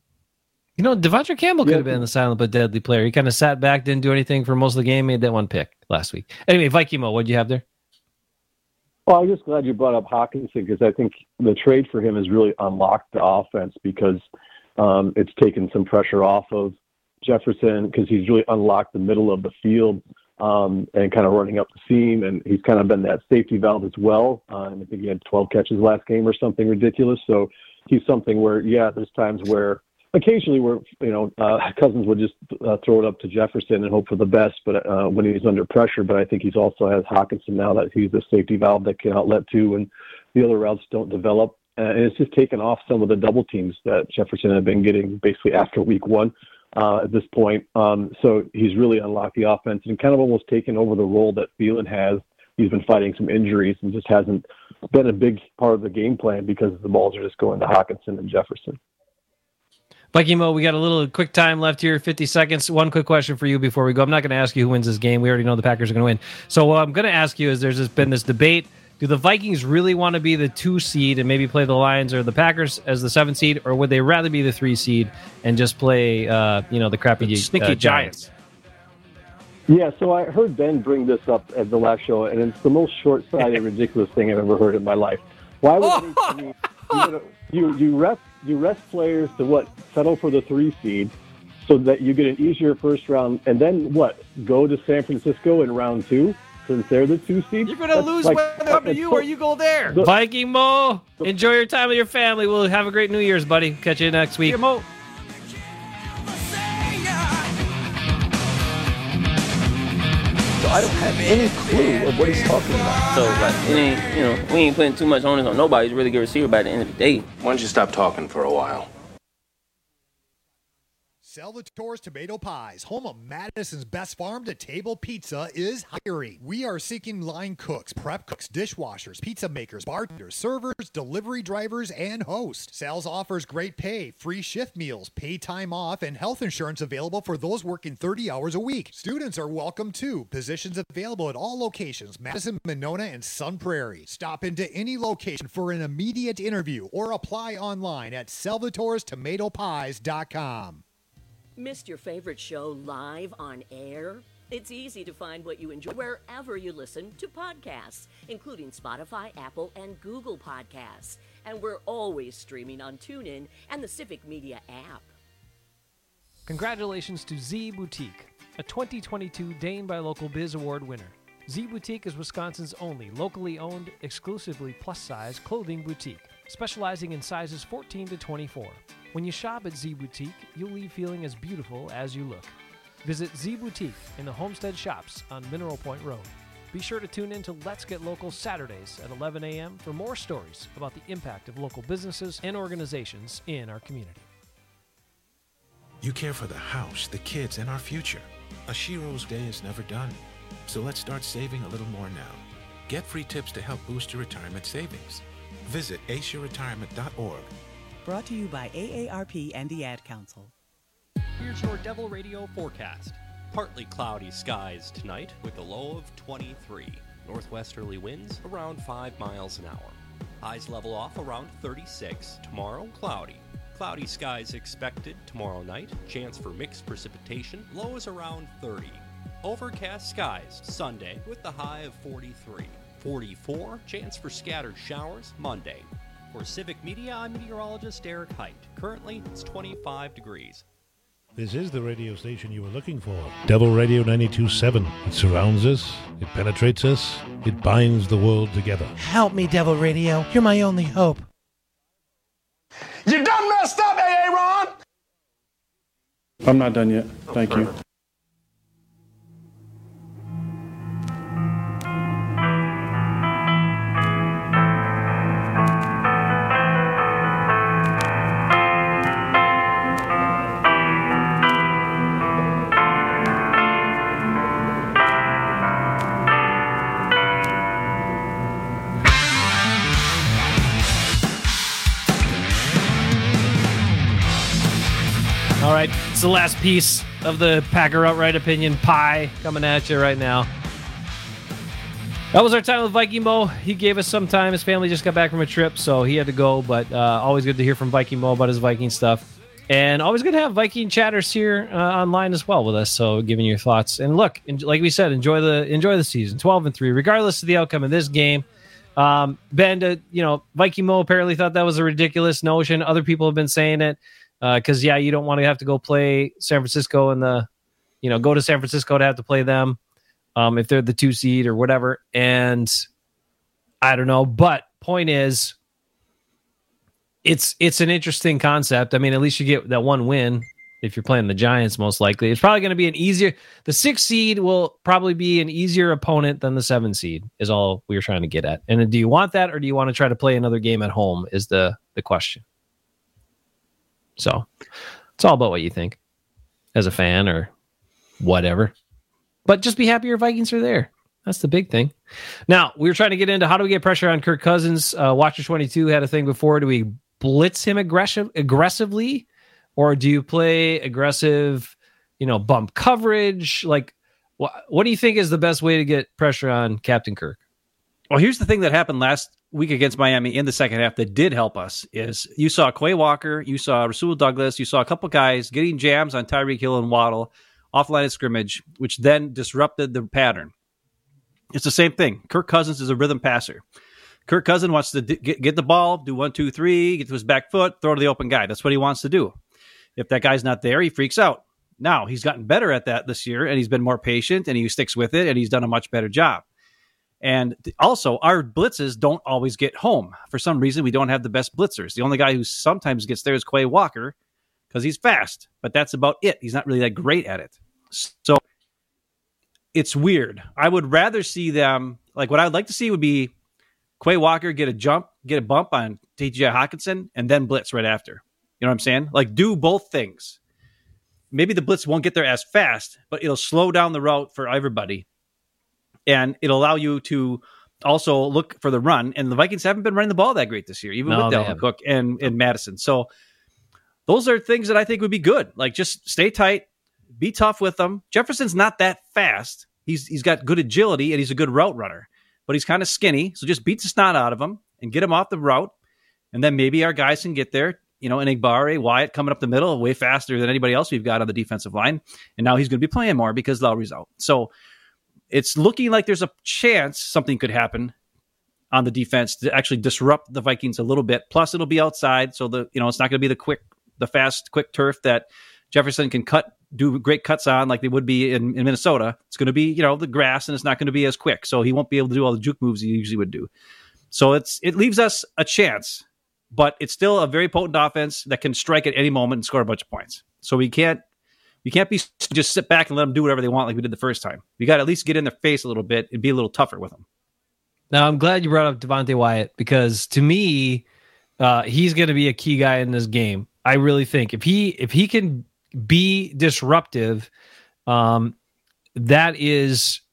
You know, Devondre Campbell could yeah. have been the silent but deadly player. He kind of sat back, didn't do anything for most of the game, made that one pick last week. Anyway, Vikimo, what do you have there? Well, I'm just glad you brought up Hockenson because I think the trade for him has really unlocked the offense because um, it's taken some pressure off of Jefferson because he's really unlocked the middle of the field um, and kind of running up the seam, and he's kind of been that safety valve as well. Uh, and I think he had twelve catches last game or something ridiculous. So he's something where, yeah, there's times where occasionally where, you know, uh, Cousins would just uh, throw it up to Jefferson and hope for the best, but uh, when he's under pressure. But I think he's also has Hockenson now that he's a safety valve that can outlet to, and the other routes don't develop. Uh, and it's just taken off some of the double teams that Jefferson had been getting basically after week one. Uh, at this point. Um, so he's really unlocked the offense and kind of almost taken over the role that Thielen has. He's been fighting some injuries and just hasn't been a big part of the game plan because the balls are just going to Hockenson and Jefferson. Vikimo, we got a little quick time left here, fifty seconds. One quick question for you before we go. I'm not going to ask you who wins this game. We already know the Packers are going to win. So what I'm going to ask you is there's just been this debate. Do the Vikings really want to be the two seed and maybe play the Lions or the Packers as the seven seed, or would they rather be the three seed and just play, uh, you know, the crappy the sneaky uh, Giants? Giants? Yeah, so I heard Ben bring this up at the last show, and it's the most short-sighted, ridiculous thing I've ever heard in my life. Why would oh! I mean, you, you you rest you rest players to what settle for the three seed, so that you get an easier first round, and then what go to San Francisco in round two? Since they're the two seed, you're going to lose like, whether they come to you or you go there. The, Viking Mo, enjoy your time with your family. We'll have a great New Year's, buddy. Catch you next week. See you, Mo. So I don't have any clue of what he's talking about. So like, it ain't, you know, we ain't putting too much onus on nobody. He's a really good receiver by the end of the day. Why don't you stop talking for a while? Salvatore's Tomato Pies, home of Madison's best farm-to-table pizza, is hiring. We are seeking line cooks, prep cooks, dishwashers, pizza makers, bartenders, servers, delivery drivers, and hosts. Sal's offers great pay, free shift meals, paid time off, and health insurance available for those working thirty hours a week. Students are welcome too. Positions available at all locations, Madison, Monona, and Sun Prairie. Stop into any location for an immediate interview or apply online at salvatores tomato pies dot com. Missed your favorite show live on air? It's easy to find what you enjoy wherever you listen to podcasts, including Spotify, Apple, and Google Podcasts. And we're always streaming on TuneIn and the Civic Media app. Congratulations to Z Boutique, a twenty twenty-two Dane by Local Biz Award winner. Z Boutique is Wisconsin's only locally owned, exclusively plus-size clothing boutique, specializing in sizes fourteen to twenty-four. When you shop at Z Boutique, you'll leave feeling as beautiful as you look. Visit Z Boutique in the Homestead Shops on Mineral Point Road. Be sure to tune in to Let's Get Local Saturdays at eleven a.m. for more stories about the impact of local businesses and organizations in our community. You care for the house, the kids, and our future. A Shiro's day is never done. So let's start saving a little more now. Get free tips to help boost your retirement savings. Visit ace your retirement dot org. Brought to you by A A R P and the Ad Council. Here's your Devil Radio forecast. Partly cloudy skies tonight with a low of twenty-three. Northwesterly winds around five miles an hour. Highs level off around thirty-six. Tomorrow, cloudy. Cloudy skies expected tomorrow night. Chance for mixed precipitation. Lows around thirty. Overcast skies Sunday with the high of forty-three. forty-four. Chance for scattered showers Monday. For Civic Media, I'm meteorologist Eric Height. Currently, it's twenty-five degrees. This is the radio station you were looking for. Devil Radio ninety-two point seven. It surrounds us, it penetrates us, it binds the world together. Help me, Devil Radio. You're my only hope. You done messed up, A A Ron! I'm not done yet. Thank you. All right, it's the last piece of the Packer Outright Opinion pie coming at you right now. That was our time with Viking Mo. He gave us some time. His family just got back from a trip, so he had to go, but uh, always good to hear from Viking Mo about his Viking stuff. And always good to have Viking chatters here uh, online as well with us, so giving your thoughts. And look, en- like we said, enjoy the enjoy the season, twelve and three, regardless of the outcome of this game. Um, Ben, uh, you know, Viking Mo apparently thought that was a ridiculous notion. Other people have been saying it. Because, uh, yeah, you don't want to have to go play San Francisco in the, you know, go to San Francisco to have to play them um, if they're the two seed or whatever. And I don't know. But point is, it's it's an interesting concept. I mean, at least you get that one win if you're playing the Giants, most likely. It's probably going to be an easier, the six seed will probably be an easier opponent than the seven seed is all we were trying to get at. And do you want that, or do you want to try to play another game at home is the the question. So it's all about what you think as a fan or whatever. But just be happy your Vikings are there. That's the big thing. Now, we were trying to get into how do we get pressure on Kirk Cousins. Uh, Watcher twenty-two had a thing before. Do we blitz him aggressive, aggressively? Or do you play aggressive, you know, bump coverage? Like, wh- what do you think is the best way to get pressure on Captain Kirk? Well, here's the thing that happened last week against Miami in the second half that did help us is you saw Quay Walker, you saw Rasul Douglas, you saw a couple guys getting jams on Tyreek Hill and Waddle off line of scrimmage, which then disrupted the pattern. It's the same thing. Kirk Cousins is a rhythm passer. Kirk Cousins wants to d- get, get the ball, do one, two, three, get to his back foot, throw to the open guy. That's what he wants to do. If that guy's not there, he freaks out. Now, he's gotten better at that this year, and he's been more patient, and he sticks with it, and he's done a much better job. And also, our blitzes don't always get home. For some reason, we don't have the best blitzers. The only guy who sometimes gets there is Quay Walker because he's fast, but that's about it. He's not really that great at it. So it's weird. I would rather see them, like what I'd like to see would be Quay Walker get a jump, get a bump on T J Hawkinson, and then blitz right after. You know what I'm saying? Like do both things. Maybe the blitz won't get there as fast, but it'll slow down the route for everybody. And it'll allow you to also look for the run. And the Vikings haven't been running the ball that great this year, even no, with Dalvin Cook and, and Madison. So those are things that I think would be good. Like just stay tight, be tough with them. Jefferson's not that fast. He's He's got good agility and he's a good route runner, but he's kind of skinny. So just beat the snot out of him and get him off the route. And then maybe our guys can get there. You know, Enagbare, Wyatt coming up the middle way faster than anybody else we've got on the defensive line. And now he's going to be playing more because Lowry's out. So it's looking like there's a chance something could happen on the defense to actually disrupt the Vikings a little bit. Plus, it'll be outside, so the you know it's not going to be the quick, the fast, quick turf that Jefferson can cut, do great cuts on like they would be in, in Minnesota. It's going to be you know the grass, and it's not going to be as quick, so he won't be able to do all the juke moves he usually would do. So it's it leaves us a chance, but it's still a very potent offense that can strike at any moment and score a bunch of points. So we can't. We can't be just sit back and let them do whatever they want like we did the first time. We got to at least get in their face a little bit and be a little tougher with them. Now, I'm glad you brought up Devontae Wyatt because to me, uh, he's going to be a key guy in this game. I really think if he if he can be disruptive, um, that is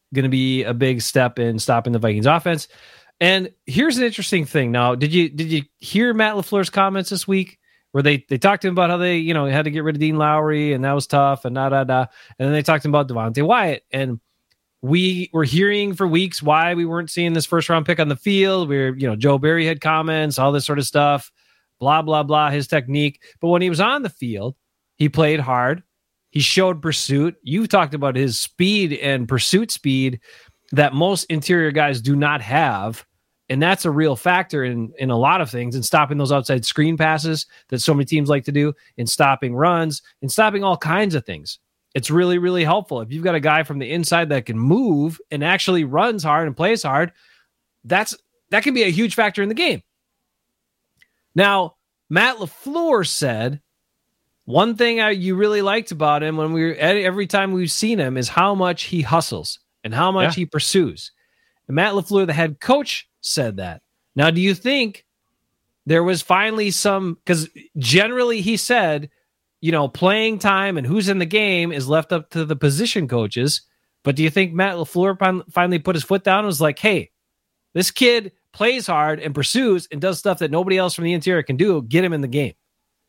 going to be a big step in stopping the Vikings offense. And here's an interesting thing. Now, did you did you hear Matt LaFleur's comments this week where they, they talked to him about how they, you know, had to get rid of Dean Lowry and that was tough and da da da. And then they talked to him about Devontae Wyatt. And we were hearing for weeks why we weren't seeing this first round pick on the field. We were, you know, Joe Barry had comments, all this sort of stuff, blah, blah, blah, his technique. But when he was on the field, he played hard. He showed pursuit. You talked about his speed and pursuit speed that most interior guys do not have. And that's a real factor in, in a lot of things, in stopping those outside screen passes that so many teams like to do, in stopping runs, in stopping all kinds of things. It's really, really helpful. If you've got a guy from the inside that can move and actually runs hard and plays hard, that's that can be a huge factor in the game. Now, Matt LaFleur said one thing I, you really liked about him when we were every time we've seen him is how much he hustles and how much yeah. he pursues. And Matt LaFleur, the head coach, said that. Now, do you think there was finally some, because generally he said, you know, playing time and who's in the game is left up to the position coaches. But do you think Matt LaFleur finally put his foot down and was like, hey, this kid plays hard and pursues and does stuff that nobody else from the interior can do. Get him in the game.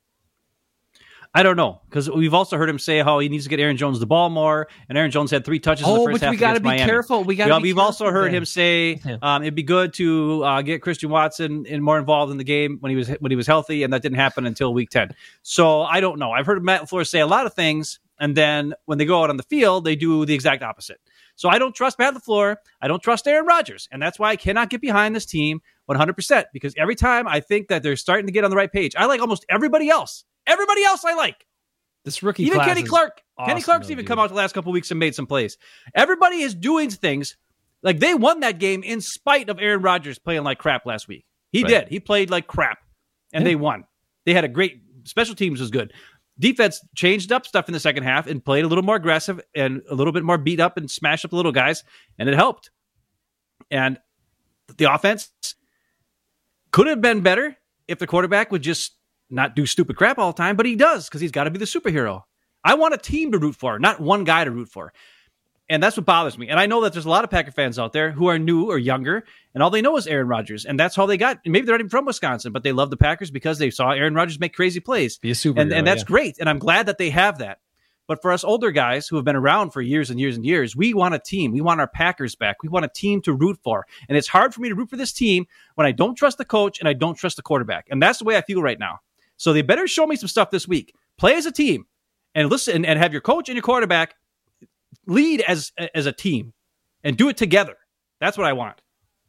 I don't know, because we've also heard him say how he needs to get Aaron Jones the ball more, and Aaron Jones had three touches oh, in the first but half we gotta against be Miami. Careful. We gotta yeah, be We've careful also heard there. him say um, it'd be good to uh, get Christian Watson in more involved in the game when he was when he was healthy, and that didn't happen until week ten. So I don't know. I've heard Matt LaFleur say a lot of things, and then when they go out on the field, they do the exact opposite. So I don't trust Matt LaFleur. I don't trust Aaron Rodgers, and that's why I cannot get behind this team one hundred percent, because every time I think that they're starting to get on the right page, I like almost everybody else. Everybody else I like. This rookie even class Kenny Clark. Awesome, Kenny Clark's though, even dude. come out the last couple of weeks and made some plays. Everybody is doing things like they won that game in spite of Aaron Rodgers playing like crap last week. He Right. did. He played like crap, and Yeah. they won. They had a great special teams was good. Defense changed up stuff in the second half and played a little more aggressive and a little bit more beat up and smashed up the little guys, and it helped. And the offense could have been better if the quarterback would just not do stupid crap all the time, but he does because he's got to be the superhero. I want a team to root for, not one guy to root for. And that's what bothers me. And I know that there's a lot of Packer fans out there who are new or younger, and all they know is Aaron Rodgers. And that's how they got. Maybe they're not even from Wisconsin, but they love the Packers because they saw Aaron Rodgers make crazy plays. Be a superhero, and, and that's yeah. great. And I'm glad that they have that. But for us older guys who have been around for years and years and years, we want a team. We want our Packers back. We want a team to root for. And it's hard for me to root for this team when I don't trust the coach and I don't trust the quarterback. And that's the way I feel right now. So they better show me some stuff this week. Play as a team and listen and have your coach and your quarterback lead as as a team and do it together. That's what I want.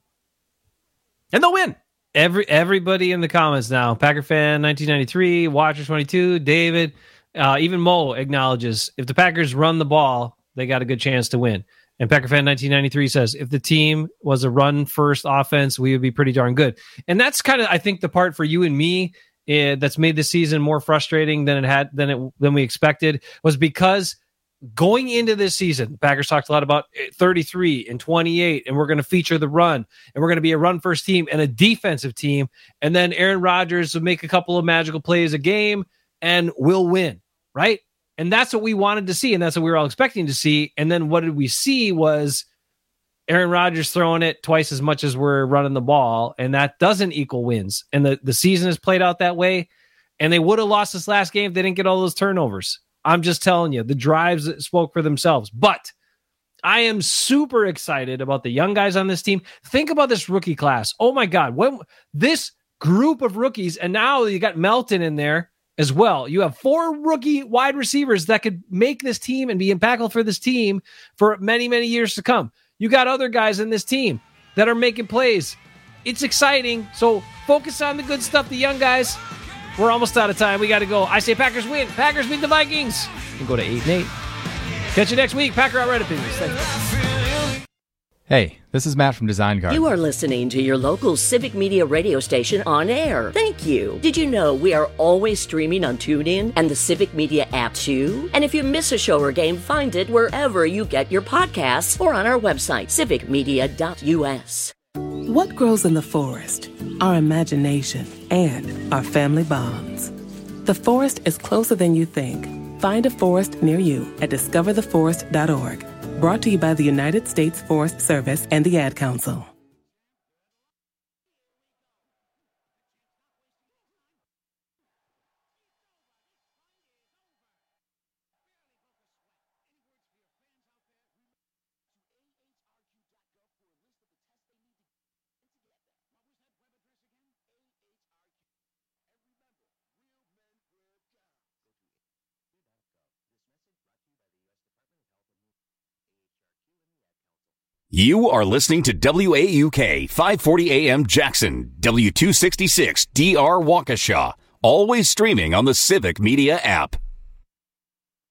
And they'll win. Every everybody in the comments now. Packer fan nineteen ninety-three, Watcher twenty-two, David, uh, even Mo acknowledges if the Packers run the ball, they got a good chance to win. And Packer fan nineteen ninety-three says if the team was a run first offense, we would be pretty darn good. And that's kind of I think the part for you and me uh, that's made the season more frustrating than it had than it than we expected was because going into this season, the Packers talked a lot about thirty-three and twenty-eight, and we're going to feature the run, and we're going to be a run-first team and a defensive team, and then Aaron Rodgers will make a couple of magical plays a game, and we'll win, right? And that's what we wanted to see, and that's what we were all expecting to see, and then what did we see was Aaron Rodgers throwing it twice as much as we're running the ball, and that doesn't equal wins, and the, the season has played out that way, and they would have lost this last game if they didn't get all those turnovers. I'm just telling you, the drives spoke for themselves. But I am super excited about the young guys on this team. Think about this rookie class. Oh, my God. When, this group of rookies, and now you got Melton in there as well. You have four rookie wide receivers that could make this team and be impactful for this team for many, many years to come. You got other guys in this team that are making plays. It's exciting. So focus on the good stuff, the young guys. We're almost out of time. We got to go. I say Packers win. Packers beat the Vikings. You can go to eight and eight. Catch you next week. Packer Outright Opinions. Thanks. Hey, this is Matt from Design Guard. You are listening to your local Civic Media radio station on air. Thank you. Did you know we are always streaming on TuneIn and the Civic Media app too? And if you miss a show or game, find it wherever you get your podcasts or on our website, civic media dot u s. What grows in the forest? Our imagination and our family bonds. The forest is closer than you think. Find a forest near you at discover the forest dot org. Brought to you by the United States Forest Service and the Ad Council. You are listening to W A U K five forty A M Jackson, W two sixty-six D R Waukesha, always streaming on the Civic Media app.